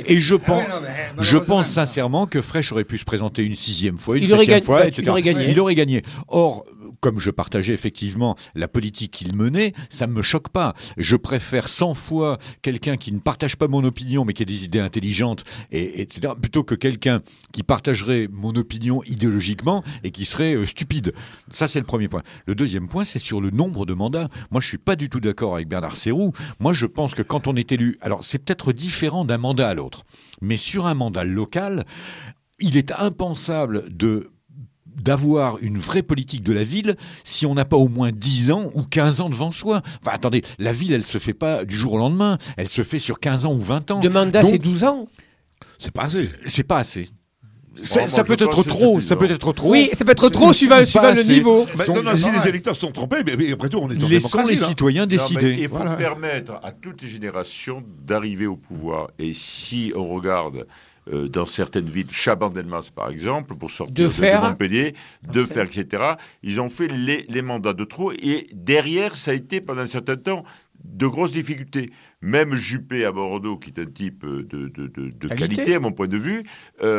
S9: je pense sincèrement que Frêche aurait pu se présenter une 6e fois, une 7e fois, etc. Il aurait gagné. Or, comme je partageais effectivement la politique qu'il menait, ça ne me choque pas. Je préfère 100 fois quelqu'un qui ne partage pas mon opinion, mais qui a des idées intelligentes, etc., plutôt que quelqu'un qui partagerait mon opinion idéologiquement et qui serait stupide. Ça, c'est le premier point. Le deuxième point, c'est sur le nombre de mandats. Moi, je ne suis pas du tout d'accord avec Bernard Sérou. Moi, je pense que quand on est élu... Alors, c'est peut-être différent d'un mandat à l'autre. Mais sur un mandat local, il est impensable d'avoir une vraie politique de la ville si on n'a pas au moins 10 ans ou 15 ans devant soi. Enfin, attendez, la ville, elle se fait pas du jour au lendemain. Elle se fait sur 15 ans ou 20 ans.
S2: De mandat, c'est 12 ans.
S3: C'est pas assez.
S9: C'est pas assez. Ça peut être trop, ça peut être trop.
S2: Oui, ça peut être trop suivant le niveau.
S3: Non, si les électeurs se sont trompés, mais après tout, on est en démocratie.
S9: Laissons les citoyens décider.
S6: Il faut permettre à toutes les générations d'arriver au pouvoir. Et si on regarde dans certaines villes, Chaban-Delmas par exemple, pour sortir de Montpellier, etc. Ils ont fait les mandats de trop et derrière, ça a été pendant un certain temps de grosses difficultés. Même Juppé à Bordeaux, qui est un type de qualité à mon point de vue,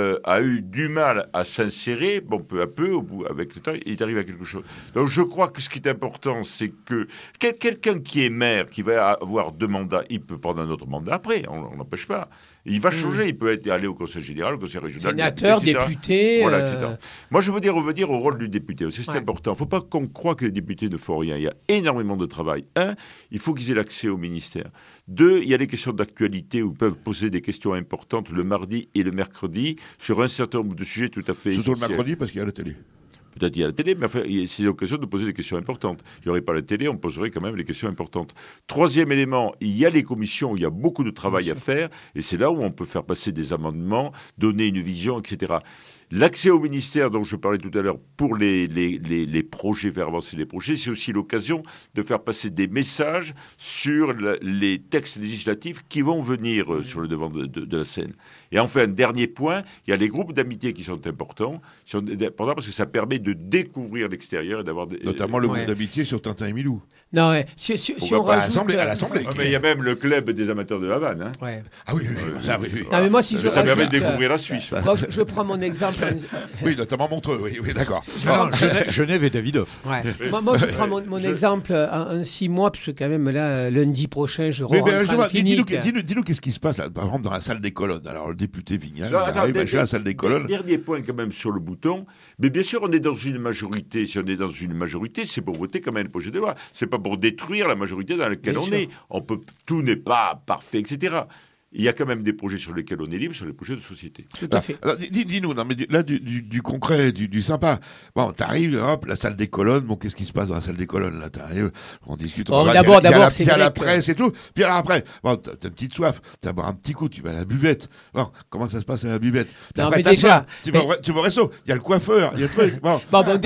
S6: a eu du mal à s'insérer, peu à peu, avec le temps, il est arrivé à quelque chose. Donc je crois que ce qui est important, c'est que quelqu'un qui est maire, qui va avoir 2 mandats, il peut prendre un autre mandat après, on n'empêche pas. Il va changer, il peut aller au conseil général, au conseil régional,
S2: sénateur, député.
S6: Voilà, etc. Moi, je veux revenir au rôle du député. C'est important. Il ne faut pas qu'on croie que les députés ne font rien. Il y a énormément de travail. 1, il faut qu'ils aient l'accès au ministère. 2, il y a les questions d'actualité où ils peuvent poser des questions importantes le mardi et le mercredi sur un certain nombre de sujets tout à fait essentiels.
S3: Surtout le mercredi parce qu'il y a la télé.
S6: Peut-être il y a la télé, mais enfin, c'est l'occasion de poser des questions importantes. Il n'y aurait pas la télé, on poserait quand même les questions importantes. 3e élément, il y a les commissions où il y a beaucoup de travail à faire, et c'est là où on peut faire passer des amendements, donner une vision, etc. L'accès au ministère dont je parlais tout à l'heure pour les projets, faire avancer les projets, c'est aussi l'occasion de faire passer des messages sur les textes législatifs qui vont venir sur le devant de la scène. Et enfin, un dernier point, il y a les groupes d'amitié qui sont importants parce que ça permet de découvrir l'extérieur et d'avoir
S3: notamment le groupe d'amitié sur Tintin et Milou.
S2: Non, si on rajoute...
S3: à l'Assemblée.
S6: Mais il y a même le club des amateurs de Havane. Hein.
S2: Ouais.
S3: Ah oui.
S2: Non, mais moi, si
S6: ça permet de découvrir la Suisse.
S2: Moi, je prends mon exemple.
S3: Oui, notamment Montreux, oui, d'accord.
S9: Genève et Davidoff.
S2: Ouais. Moi, je prends mon exemple en 6 mois, parce que quand même, là, lundi prochain, je rentre en clinique.
S3: Dis-nous qu'est-ce qui se passe, là, par exemple, dans la salle des colonnes. Alors, le député Vignal arrive à la salle des colonnes.
S6: Dernier point, quand même, sur le bouton. Mais bien sûr, on est dans une majorité. Si on est dans une majorité, c'est pour voter quand même le projet de loi. C'est pas pour détruire la majorité dans laquelle on est. Tout n'est pas parfait, etc. Il y a quand même des projets sur lesquels on est libre, sur les projets de société.
S2: Tout à fait.
S3: Alors, dis-nous, non, mais là, du concret, du sympa. Bon, t'arrives, hop, la salle des colonnes. Bon, qu'est-ce qui se passe dans la salle des colonnes, là? T'arrives, on discute.
S2: D'abord, c'est
S3: il y a la presse et tout. Puis alors après, bon, t'as une petite soif. T'as boire un petit coup, tu vas à la buvette. Bon, comment ça se passe à la buvette? Puis
S2: non,
S3: après,
S2: mais déjà.
S3: Tu vas au resto. Il y a le coiffeur, il y a le truc. Bon,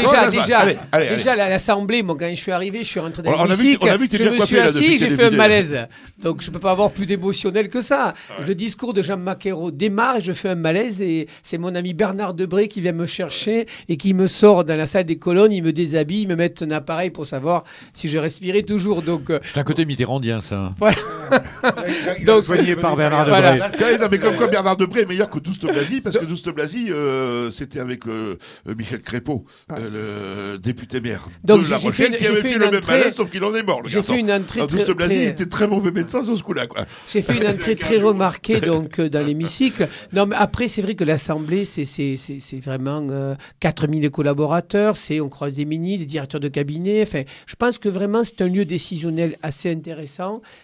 S2: déjà, l'Assemblée, moi, quand je suis arrivé, je suis rentré dans l'hémicycle. Je me suis assis, j'ai fait un malaise. Donc, je peux pas avoir plus d'émotionnel que ça. Le discours de Jean Maquero démarre et je fais un malaise et c'est mon ami Bernard Debré qui vient me chercher et qui me sort dans la salle des colonnes, il me déshabille, il me met un appareil pour savoir si je respirais toujours. Donc,
S9: c'est un côté mitterrandien, ça.
S2: Voilà.
S9: Donc, soigné par Bernard Debré.
S3: Voilà. Non, mais comme quoi Bernard Debré est meilleur que Douste Blazy, parce que Douste Blazy, c'était avec Michel Crépeau, le député maire de La Rochelle, qui avait fait le même malaise, sauf qu'il en est mort.
S2: J'ai fait une entrée
S3: Douste Blazy était très mauvais médecin sur ce coup-là.
S2: J'ai fait une entrée très remarquée donc dans l'hémicycle. Non, mais après, c'est vrai que l'Assemblée, c'est vraiment 4000 collaborateurs, on croise des ministres, des directeurs de cabinet. Enfin, je pense que vraiment, c'est un lieu décisionnel assez intéressant. Et d'ailleurs,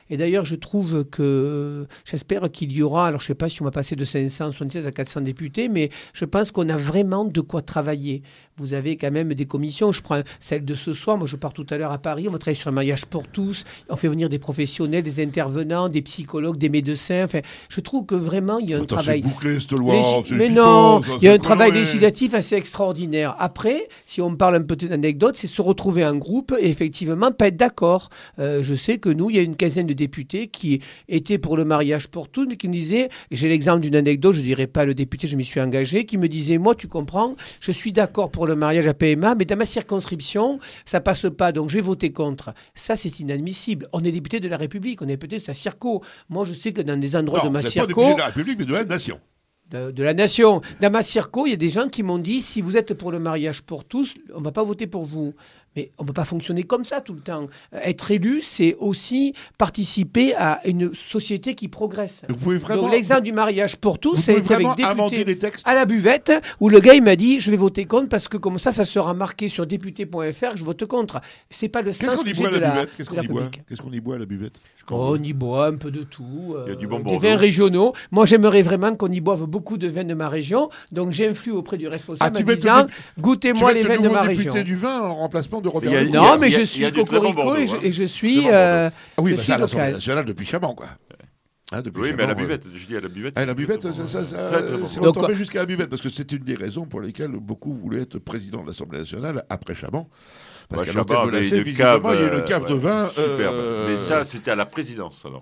S2: je trouve que j'espère qu'il y aura, alors je ne sais pas si on va passer de 576 à 400 députés, mais je pense qu'on a vraiment de quoi travailler. Vous avez quand même des commissions. Je prends celle de ce soir. Moi, je pars tout à l'heure à Paris. On va travailler sur un mariage pour tous. On fait venir des professionnels, des intervenants, des psychologues, des médecins. Enfin, je trouve que vraiment, il y a un travail.
S3: C'est bouclé, cette loi.
S2: Mais non, il y a un travail législatif assez extraordinaire. Après, si on me parle un peu d'anecdote, c'est se retrouver en groupe et effectivement pas être d'accord. Je sais que nous, il y a une quinzaine de députés qui étaient pour le mariage pour tous, mais qui nous disaient, j'ai l'exemple d'une anecdote, je ne dirai pas le député, je m'y suis engagé, qui me disait, moi, tu comprends, je suis d'accord pour le mariage à PMA, mais dans ma circonscription, ça passe pas, donc je vais voter contre. Ça, c'est inadmissible. On est député de la République, on est député de sa circo. Moi, je sais que dans des endroits de ma circo...
S3: Non, on n'est pas député de la République, mais de la nation.
S2: De la nation. Dans ma circo, il y a des gens qui m'ont dit, si vous êtes pour le mariage pour tous, on ne va pas voter pour vous. Mais on ne peut pas fonctionner comme ça tout le temps. Être élu, c'est aussi participer à une société qui progresse.
S3: Vous pouvez vraiment...
S2: Donc l'exemple du mariage pour tous, c'est avec député
S3: à
S2: la buvette, où le gars il m'a dit, je vais voter contre parce que comme ça sera marqué sur député.fr que je vote contre. C'est pas le sens de la buvette.
S3: Qu'est-ce qu'on y boit à la buvette?
S2: On y boit un peu de tout.
S6: Il y a du bon
S2: des vins régionaux. Moi, j'aimerais vraiment qu'on y boive beaucoup de vins de ma région. Donc j'influe auprès du responsable en disant, goûtez-moi les vins de ma région.
S3: Tu député du vin en remplacement de Robert Lecourt.
S2: Non, mais je suis cocorico et je suis
S3: ah oui,
S2: je suis
S3: à l'Assemblée
S2: local.
S3: nationale depuis Chaban, quoi.
S6: Hein, oui, mais à la buvette, je dis à la buvette.
S3: À la buvette, c'est retombé jusqu'à la buvette, parce que c'était une des raisons pour lesquelles beaucoup voulaient être président de l'Assemblée nationale après Chaban. Parce qu'à l'antenne de l'AC, visiblement, il y a eu une cave de vin.
S6: Superbe. Mais ça, c'était à la présidence, alors.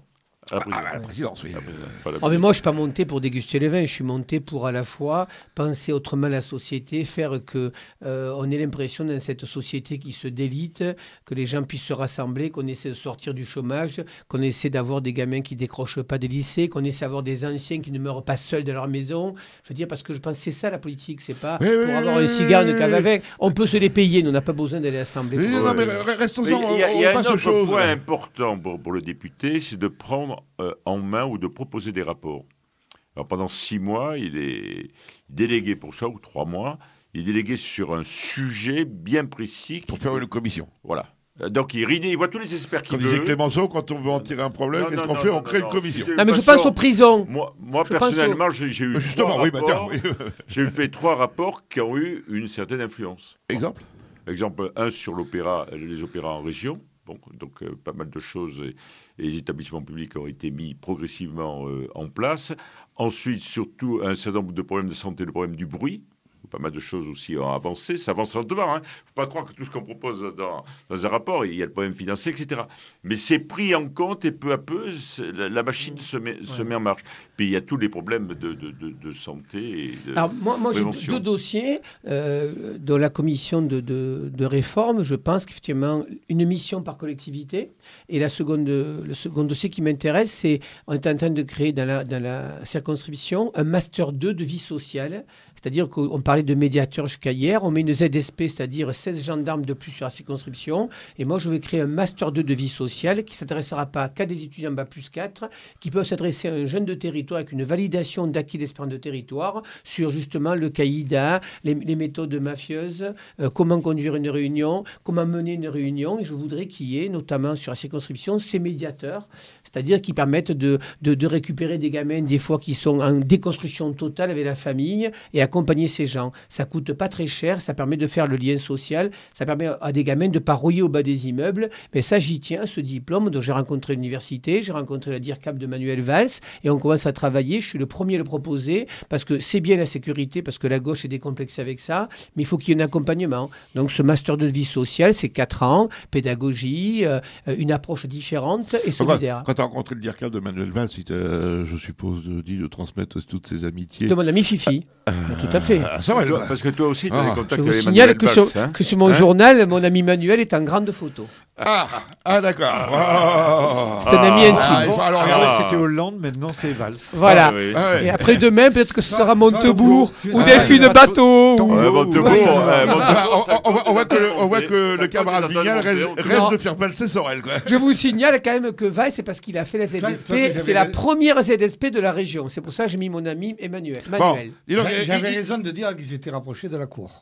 S3: À la présidence, oui.
S2: Mais moi, je ne suis pas monté pour déguster les vins. Je suis monté pour à la fois penser autrement la société, faire que on ait l'impression dans cette société qui se délite, que les gens puissent se rassembler, qu'on essaie de sortir du chômage, qu'on essaie d'avoir des gamins qui ne décrochent pas des lycées, qu'on essaie d'avoir des anciens qui ne meurent pas seuls dans leur maison. Je veux dire, parce que je pense que c'est ça la politique. C'est pas pour avoir un cigare, une cave avec. On peut se les payer. On n'a pas besoin d'aller à l'Assemblée.
S3: Non, mais restons-en.
S6: Il y a un autre point important pour le député, c'est de prendre en main ou de proposer des rapports. Alors pendant 6 mois, il est délégué pour ça, ou 3 mois, il est délégué sur un sujet bien précis.
S3: Pour faire une commission.
S6: Voilà. Donc il voit tous les experts qu'il veut.
S3: Comme disait Clémenceau, quand on veut en tirer un problème, qu'est-ce qu'on fait? On crée une commission.
S2: Non, mais je pense aux prisons.
S6: Moi personnellement, j'ai eu
S3: justement,
S6: j'ai fait 3 rapports qui ont eu une certaine influence.
S3: Exemple
S6: 1 sur les opéras en région. Bon, donc pas mal de choses et les établissements publics ont été mis progressivement en place. Ensuite, surtout, un certain nombre de problèmes de santé, le problème du bruit. Pas mal de choses aussi ont avancé. Ça avance lentement. Il ne faut pas croire que tout ce qu'on propose dans un rapport, il y a le problème financier, etc. Mais c'est pris en compte et peu à peu, la machine se met en marche. Puis il y a tous les problèmes de santé et de
S2: Alors, moi j'ai 2 dossiers. Dans la commission de réforme, je pense qu'effectivement, une mission par collectivité. Et le second dossier qui m'intéresse, c'est on est en train de créer dans la circonscription un Master 2 de vie sociale. C'est-à-dire qu'on parlait de médiateur jusqu'à hier, on met une ZSP, c'est-à-dire 16 gendarmes de plus sur la circonscription. Et moi, je vais créer un Master 2 de vie sociale qui ne s'adressera pas qu'à des étudiants Bac plus 4, qui peuvent s'adresser à un jeune de territoire avec une validation d'acquis d'espérance de territoire sur justement le caïda, les méthodes mafieuses, comment conduire une réunion, comment mener une réunion. Et je voudrais qu'il y ait, notamment sur la circonscription, ces médiateurs, c'est-à-dire qui permettent de récupérer des gamins, des fois qui sont en déconstruction totale avec la famille, et accompagner ces gens. Ça ne coûte pas très cher, ça permet de faire le lien social, ça permet à des gamins de ne pas rouiller au bas des immeubles. Mais ça, j'y tiens, ce diplôme. Donc j'ai rencontré l'université, j'ai rencontré la DIRCAP de Manuel Valls, et on commence à travailler. Je suis le premier à le proposer, parce que c'est bien la sécurité, parce que la gauche est décomplexée avec ça, mais il faut qu'il y ait un accompagnement. Donc ce master de vie sociale, c'est 4 ans, pédagogie, une approche différente et solidaire.
S3: Quand tu as rencontré le DIRCAP de Manuel Valls, je suppose, dit de transmettre toutes ses amitiés.
S2: De mon ami Fifi. Tout à fait.
S6: Parce que toi aussi, tu as des contacts avec Manuel Valls.
S2: Je vous signale que sur mon journal, mon ami Manuel est en grande photo.
S3: D'accord.
S2: C'est un ami intime.
S9: Alors, c'était Hollande, maintenant c'est Valls.
S2: Voilà. Et après demain, peut-être que ce sera Montebourg ou Delphine Bateau.
S3: On voit que le camarade Vignal rêve de faire valser Sorel.
S2: Je vous signale quand même que Valls, c'est parce qu'il a fait la ZSP. C'est la première ZSP de la région. C'est pour ça que j'ai mis mon ami Emmanuel.
S3: Bon,
S7: J'avais raison de dire qu'ils étaient rapprochés de la cour.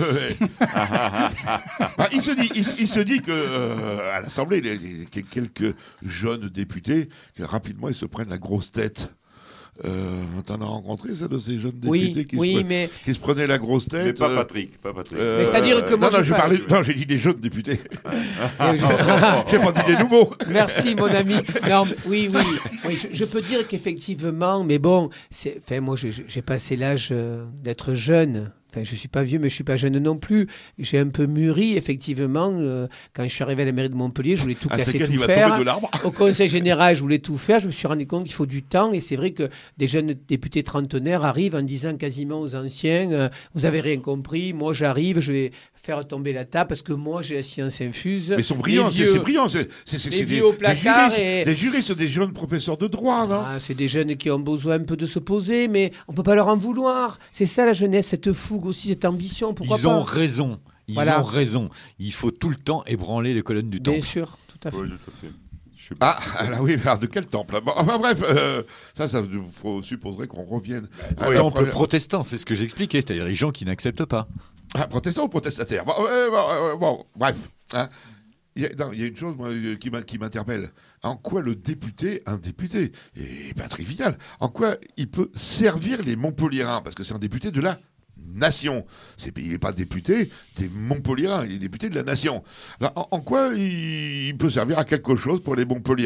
S3: Il se dit que à l'Assemblée, il y a quelques jeunes députés qui rapidement ils se prennent la grosse tête. T'en as rencontré ça de ces jeunes députés qui se prenaient la grosse tête.
S6: Mais pas Patrick.
S2: Mais c'est-à-dire que moi
S3: j'ai dit des jeunes députés. J'ai pas dit des nouveaux.
S2: Merci mon ami. Non, oui, je peux dire qu'effectivement, mais bon, moi j'ai passé l'âge d'être jeune. Enfin, je ne suis pas vieux, mais je ne suis pas jeune non plus. J'ai un peu mûri, effectivement. Quand je suis arrivé à la mairie de Montpellier, je voulais tout casser, tout faire. Au conseil général, je voulais tout faire. Je me suis rendu compte qu'il faut du temps. Et c'est vrai que des jeunes députés trentenaires arrivent en disant quasiment aux anciens vous n'avez rien compris, moi j'arrive, je vais faire tomber la table parce que moi j'ai la science infuse.
S3: Mais ils sont brillants, c'est brillant.
S2: C'est des
S3: juristes, des jeunes professeurs de droit, non ?
S2: C'est des jeunes qui ont besoin un peu de se poser, mais on ne peut pas leur en vouloir. C'est ça la jeunesse, cette fougue aussi, cette ambition.
S9: Ils ont raison. Ils ont raison. Il faut tout le temps ébranler les colonnes du temple.
S2: Bien sûr, tout à fait.
S6: Oui, tout à fait.
S3: Alors de quel temple ? Enfin bref, ça supposerait qu'on revienne.
S9: Le temple protestant, c'est ce que j'expliquais, c'est-à-dire les gens qui n'acceptent pas.
S3: Protestants ou protestataires ? Bref. Il y a une chose qui m'interpelle. En quoi un député, et Patrick Vignal, en quoi il peut servir les Montpelliérains ? Parce que c'est un député de la nation. Il n'est pas député des Montpelliérains, il est député de la nation. Alors, en quoi il peut servir à quelque chose pour les Montpelliérains ?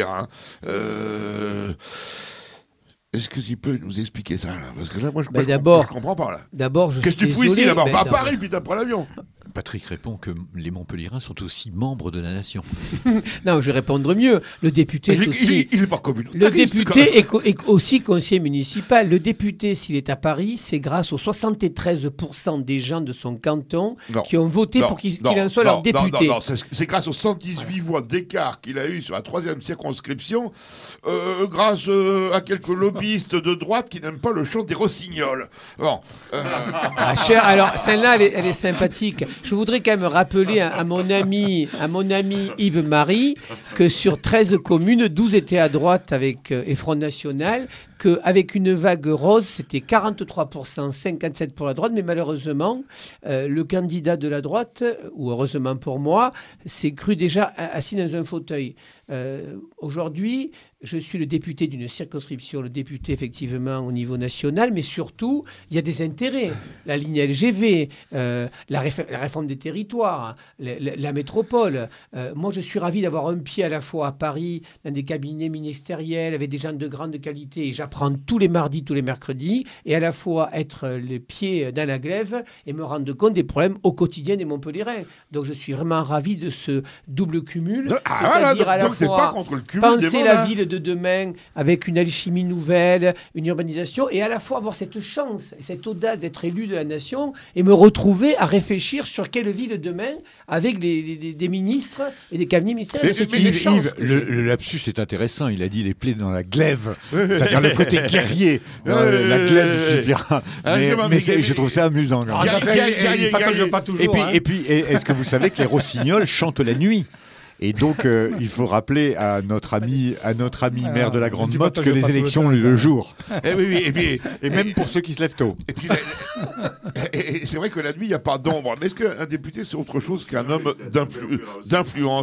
S3: Est-ce que tu peux nous expliquer ça là ? Parce que là, moi, je comprends pas là.
S2: D'abord,
S3: qu'est-ce que tu fous ici d'abord ? Va à Paris, puis t'apprends l'avion.
S9: Patrick répond que les Montpelliérains sont aussi membres de la nation.
S2: Non, je vais répondre mieux. Le député est aussi...
S3: Il est pas communautariste.
S2: Le député est aussi conseiller municipal. Le député, s'il est à Paris, c'est grâce aux 73% des gens de son canton qui ont voté pour qu'il en soit leur député.
S3: Non, c'est grâce aux 118 voix d'écart qu'il a eu sur la 3e circonscription, grâce à quelques lobbyistes de droite qui n'aiment pas le chant des rossignols. Bon.
S2: Alors, celle-là, elle est sympathique. Je voudrais quand même rappeler à mon ami Yves-Marie que sur 13 communes, 12 étaient à droite avec Front National, qu'avec une vague rose, c'était 43%, 57% pour la droite, mais malheureusement, le candidat de la droite, ou heureusement pour moi, s'est cru déjà assis dans un fauteuil. Aujourd'hui, je suis le député d'une circonscription, le député effectivement au niveau national, mais surtout, il y a des intérêts. La ligne LGV, la réforme des territoires, la métropole. Moi, je suis ravi d'avoir un pied à la fois à Paris, dans des cabinets ministériels, avec des gens de grande qualité. Et j'apprends tous les mardis, tous les mercredis, et à la fois être les pieds dans la glaive et me rendre compte des problèmes au quotidien des Montpelliérains. Donc, je suis vraiment ravi de ce double cumul. C'est-à-dire à la fois penser la ville de demain avec une alchimie nouvelle, une urbanisation, et à la fois avoir cette chance, cette audace d'être élu de la nation et me retrouver à réfléchir sur quelle ville de demain avec des ministres et des cabinets ministériels.
S9: Yves, le lapsus est intéressant. Il a dit les plaies dans la glaive, c'est-à-dire le côté guerrier. La glaive suffira. Mais je trouve ça amusant.
S7: Il partage pas toujours.
S9: Et puis, est-ce que vous savez que les rossignols chantent la nuit ? Et donc, il faut rappeler à notre ami maire de la Grande Motte que les élections ont le jour. Et même pour ceux qui se lèvent tôt.
S3: Et c'est vrai que la nuit, il n'y a pas d'ombre. Mais est-ce qu'un député, c'est autre chose qu'un homme d'influence ?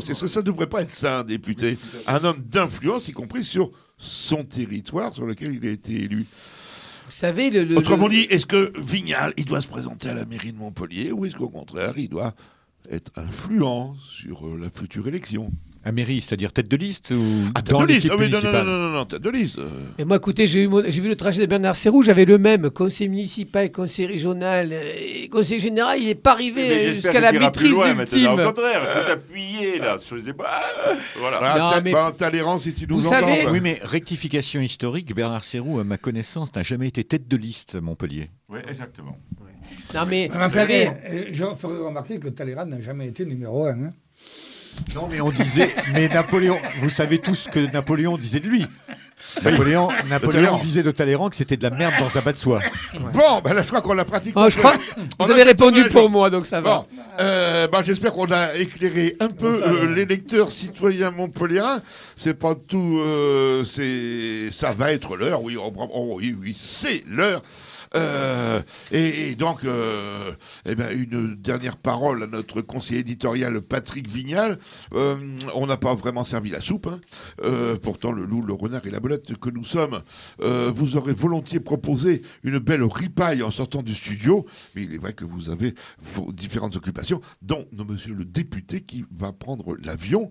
S3: Est-ce que ça ne devrait pas être ça, un député ? Un homme d'influence, y compris sur son territoire sur lequel il a été élu.
S2: Vous savez,
S3: autrement dit, est-ce que Vignal, il doit se présenter à la mairie de Montpellier, ou est-ce qu'au contraire, il doit être influent sur la future élection?
S9: À mairie, c'est-à-dire tête de liste ou
S3: dans l'équipe municipale? Non, tête de liste.
S2: Et moi, écoutez, j'ai vu le trajet de Bernard Serroux, j'avais le même, conseiller municipal, conseiller régional, et conseiller général, il n'est pas arrivé jusqu'à la maîtrise ultime.
S6: Au contraire, il faut appuyer là, sur les épaules.
S3: Voilà. Talleyrand, si tu nous
S2: vous savez,
S9: oui, mais rectification historique, Bernard Serroux, à ma connaissance, n'a jamais été tête de liste à Montpellier.
S6: Oui, exactement.
S2: Non, mais vous savez...
S7: Je ferai remarquer que Talleyrand n'a jamais été numéro 1.
S9: Non, mais on disait... Mais Napoléon... Vous savez tous ce que Napoléon disait de lui. Napoléon disait de Talleyrand que c'était de la merde dans un bas de soie.
S3: Ouais. Bon, là, je crois qu'on l'a pratiquement...
S2: Vous avez répondu pour moi, donc ça va.
S3: J'espère qu'on a éclairé un peu les lecteurs citoyens montpelliérains. C'est pas tout... ça va être l'heure. Oui, c'est l'heure. Et donc, une dernière parole à notre conseiller éditorial Patrick Vignal. On n'a pas vraiment servi la soupe. Pourtant, le loup, le renard et la belette que nous sommes, vous aurez volontiers proposé une belle ripaille en sortant du studio. Mais il est vrai que vous avez vos différentes occupations, dont monsieur le député qui va prendre l'avion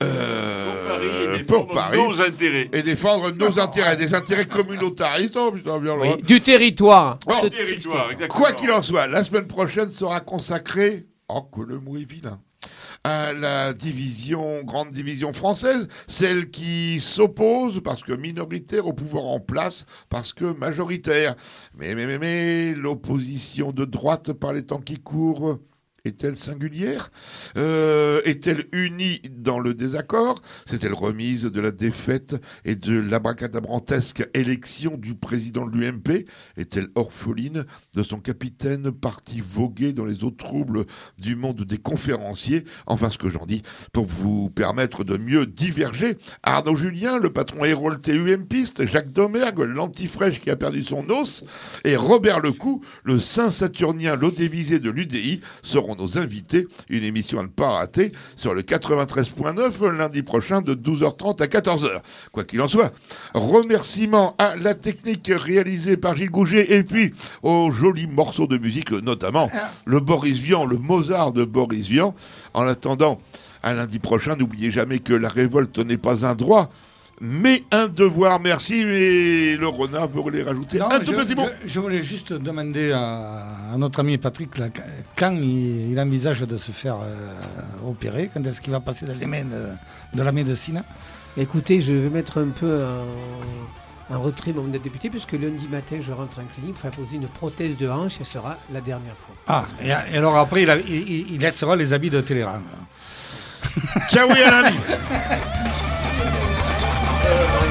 S3: pour Paris
S6: nos intérêts.
S3: Et défendre nos intérêts, des intérêts communautaristes. Oh, putain, bien loin.
S2: Oui, du territoire.
S3: Quoi qu'il en soit, la semaine prochaine sera consacrée, que le mot est vilain, à la grande division française, celle qui s'oppose parce que minoritaire au pouvoir en place, parce que majoritaire. Mais l'opposition de droite par les temps qui courent est-elle singulière ? Est-elle unie dans le désaccord ? C'est-elle remise de la défaite et de l'abracadabrantesque élection du président de l'UMP ? Est-elle orpheline de son capitaine parti voguer dans les eaux troubles du monde des conférenciers ? Enfin, ce que j'en dis, pour vous permettre de mieux diverger, Arnaud Julien, le patron hérolté UMPiste, Jacques Domergue, l'antifraîche qui a perdu son os, et Robert Lecoux, le Saint-Saturnien l'eau-dévisé de l'UDI, seront nos invités. Une émission à ne pas rater sur le 93.9 lundi prochain de 12h30 à 14h. Quoi qu'il en soit, remerciements à la technique réalisée par Gilles Gouget et puis aux jolis morceaux de musique, notamment le Boris Vian, le Mozart de Boris Vian. En attendant, à lundi prochain, n'oubliez jamais que la révolte n'est pas un droit, mais un devoir. Merci, mais le renard voulait rajouter un tout petit mot.
S7: Je voulais juste demander à notre ami Patrick là, quand il envisage de se faire opérer, quand est-ce qu'il va passer dans les mains de la médecine.
S2: Écoutez, je vais mettre un peu en retrait mon député, puisque lundi matin, je rentre en clinique pour faire poser une prothèse de hanche, et ce sera la dernière fois.
S7: Ah, et alors après, il laissera les habits de Télérama.
S3: Ciao, à lundi.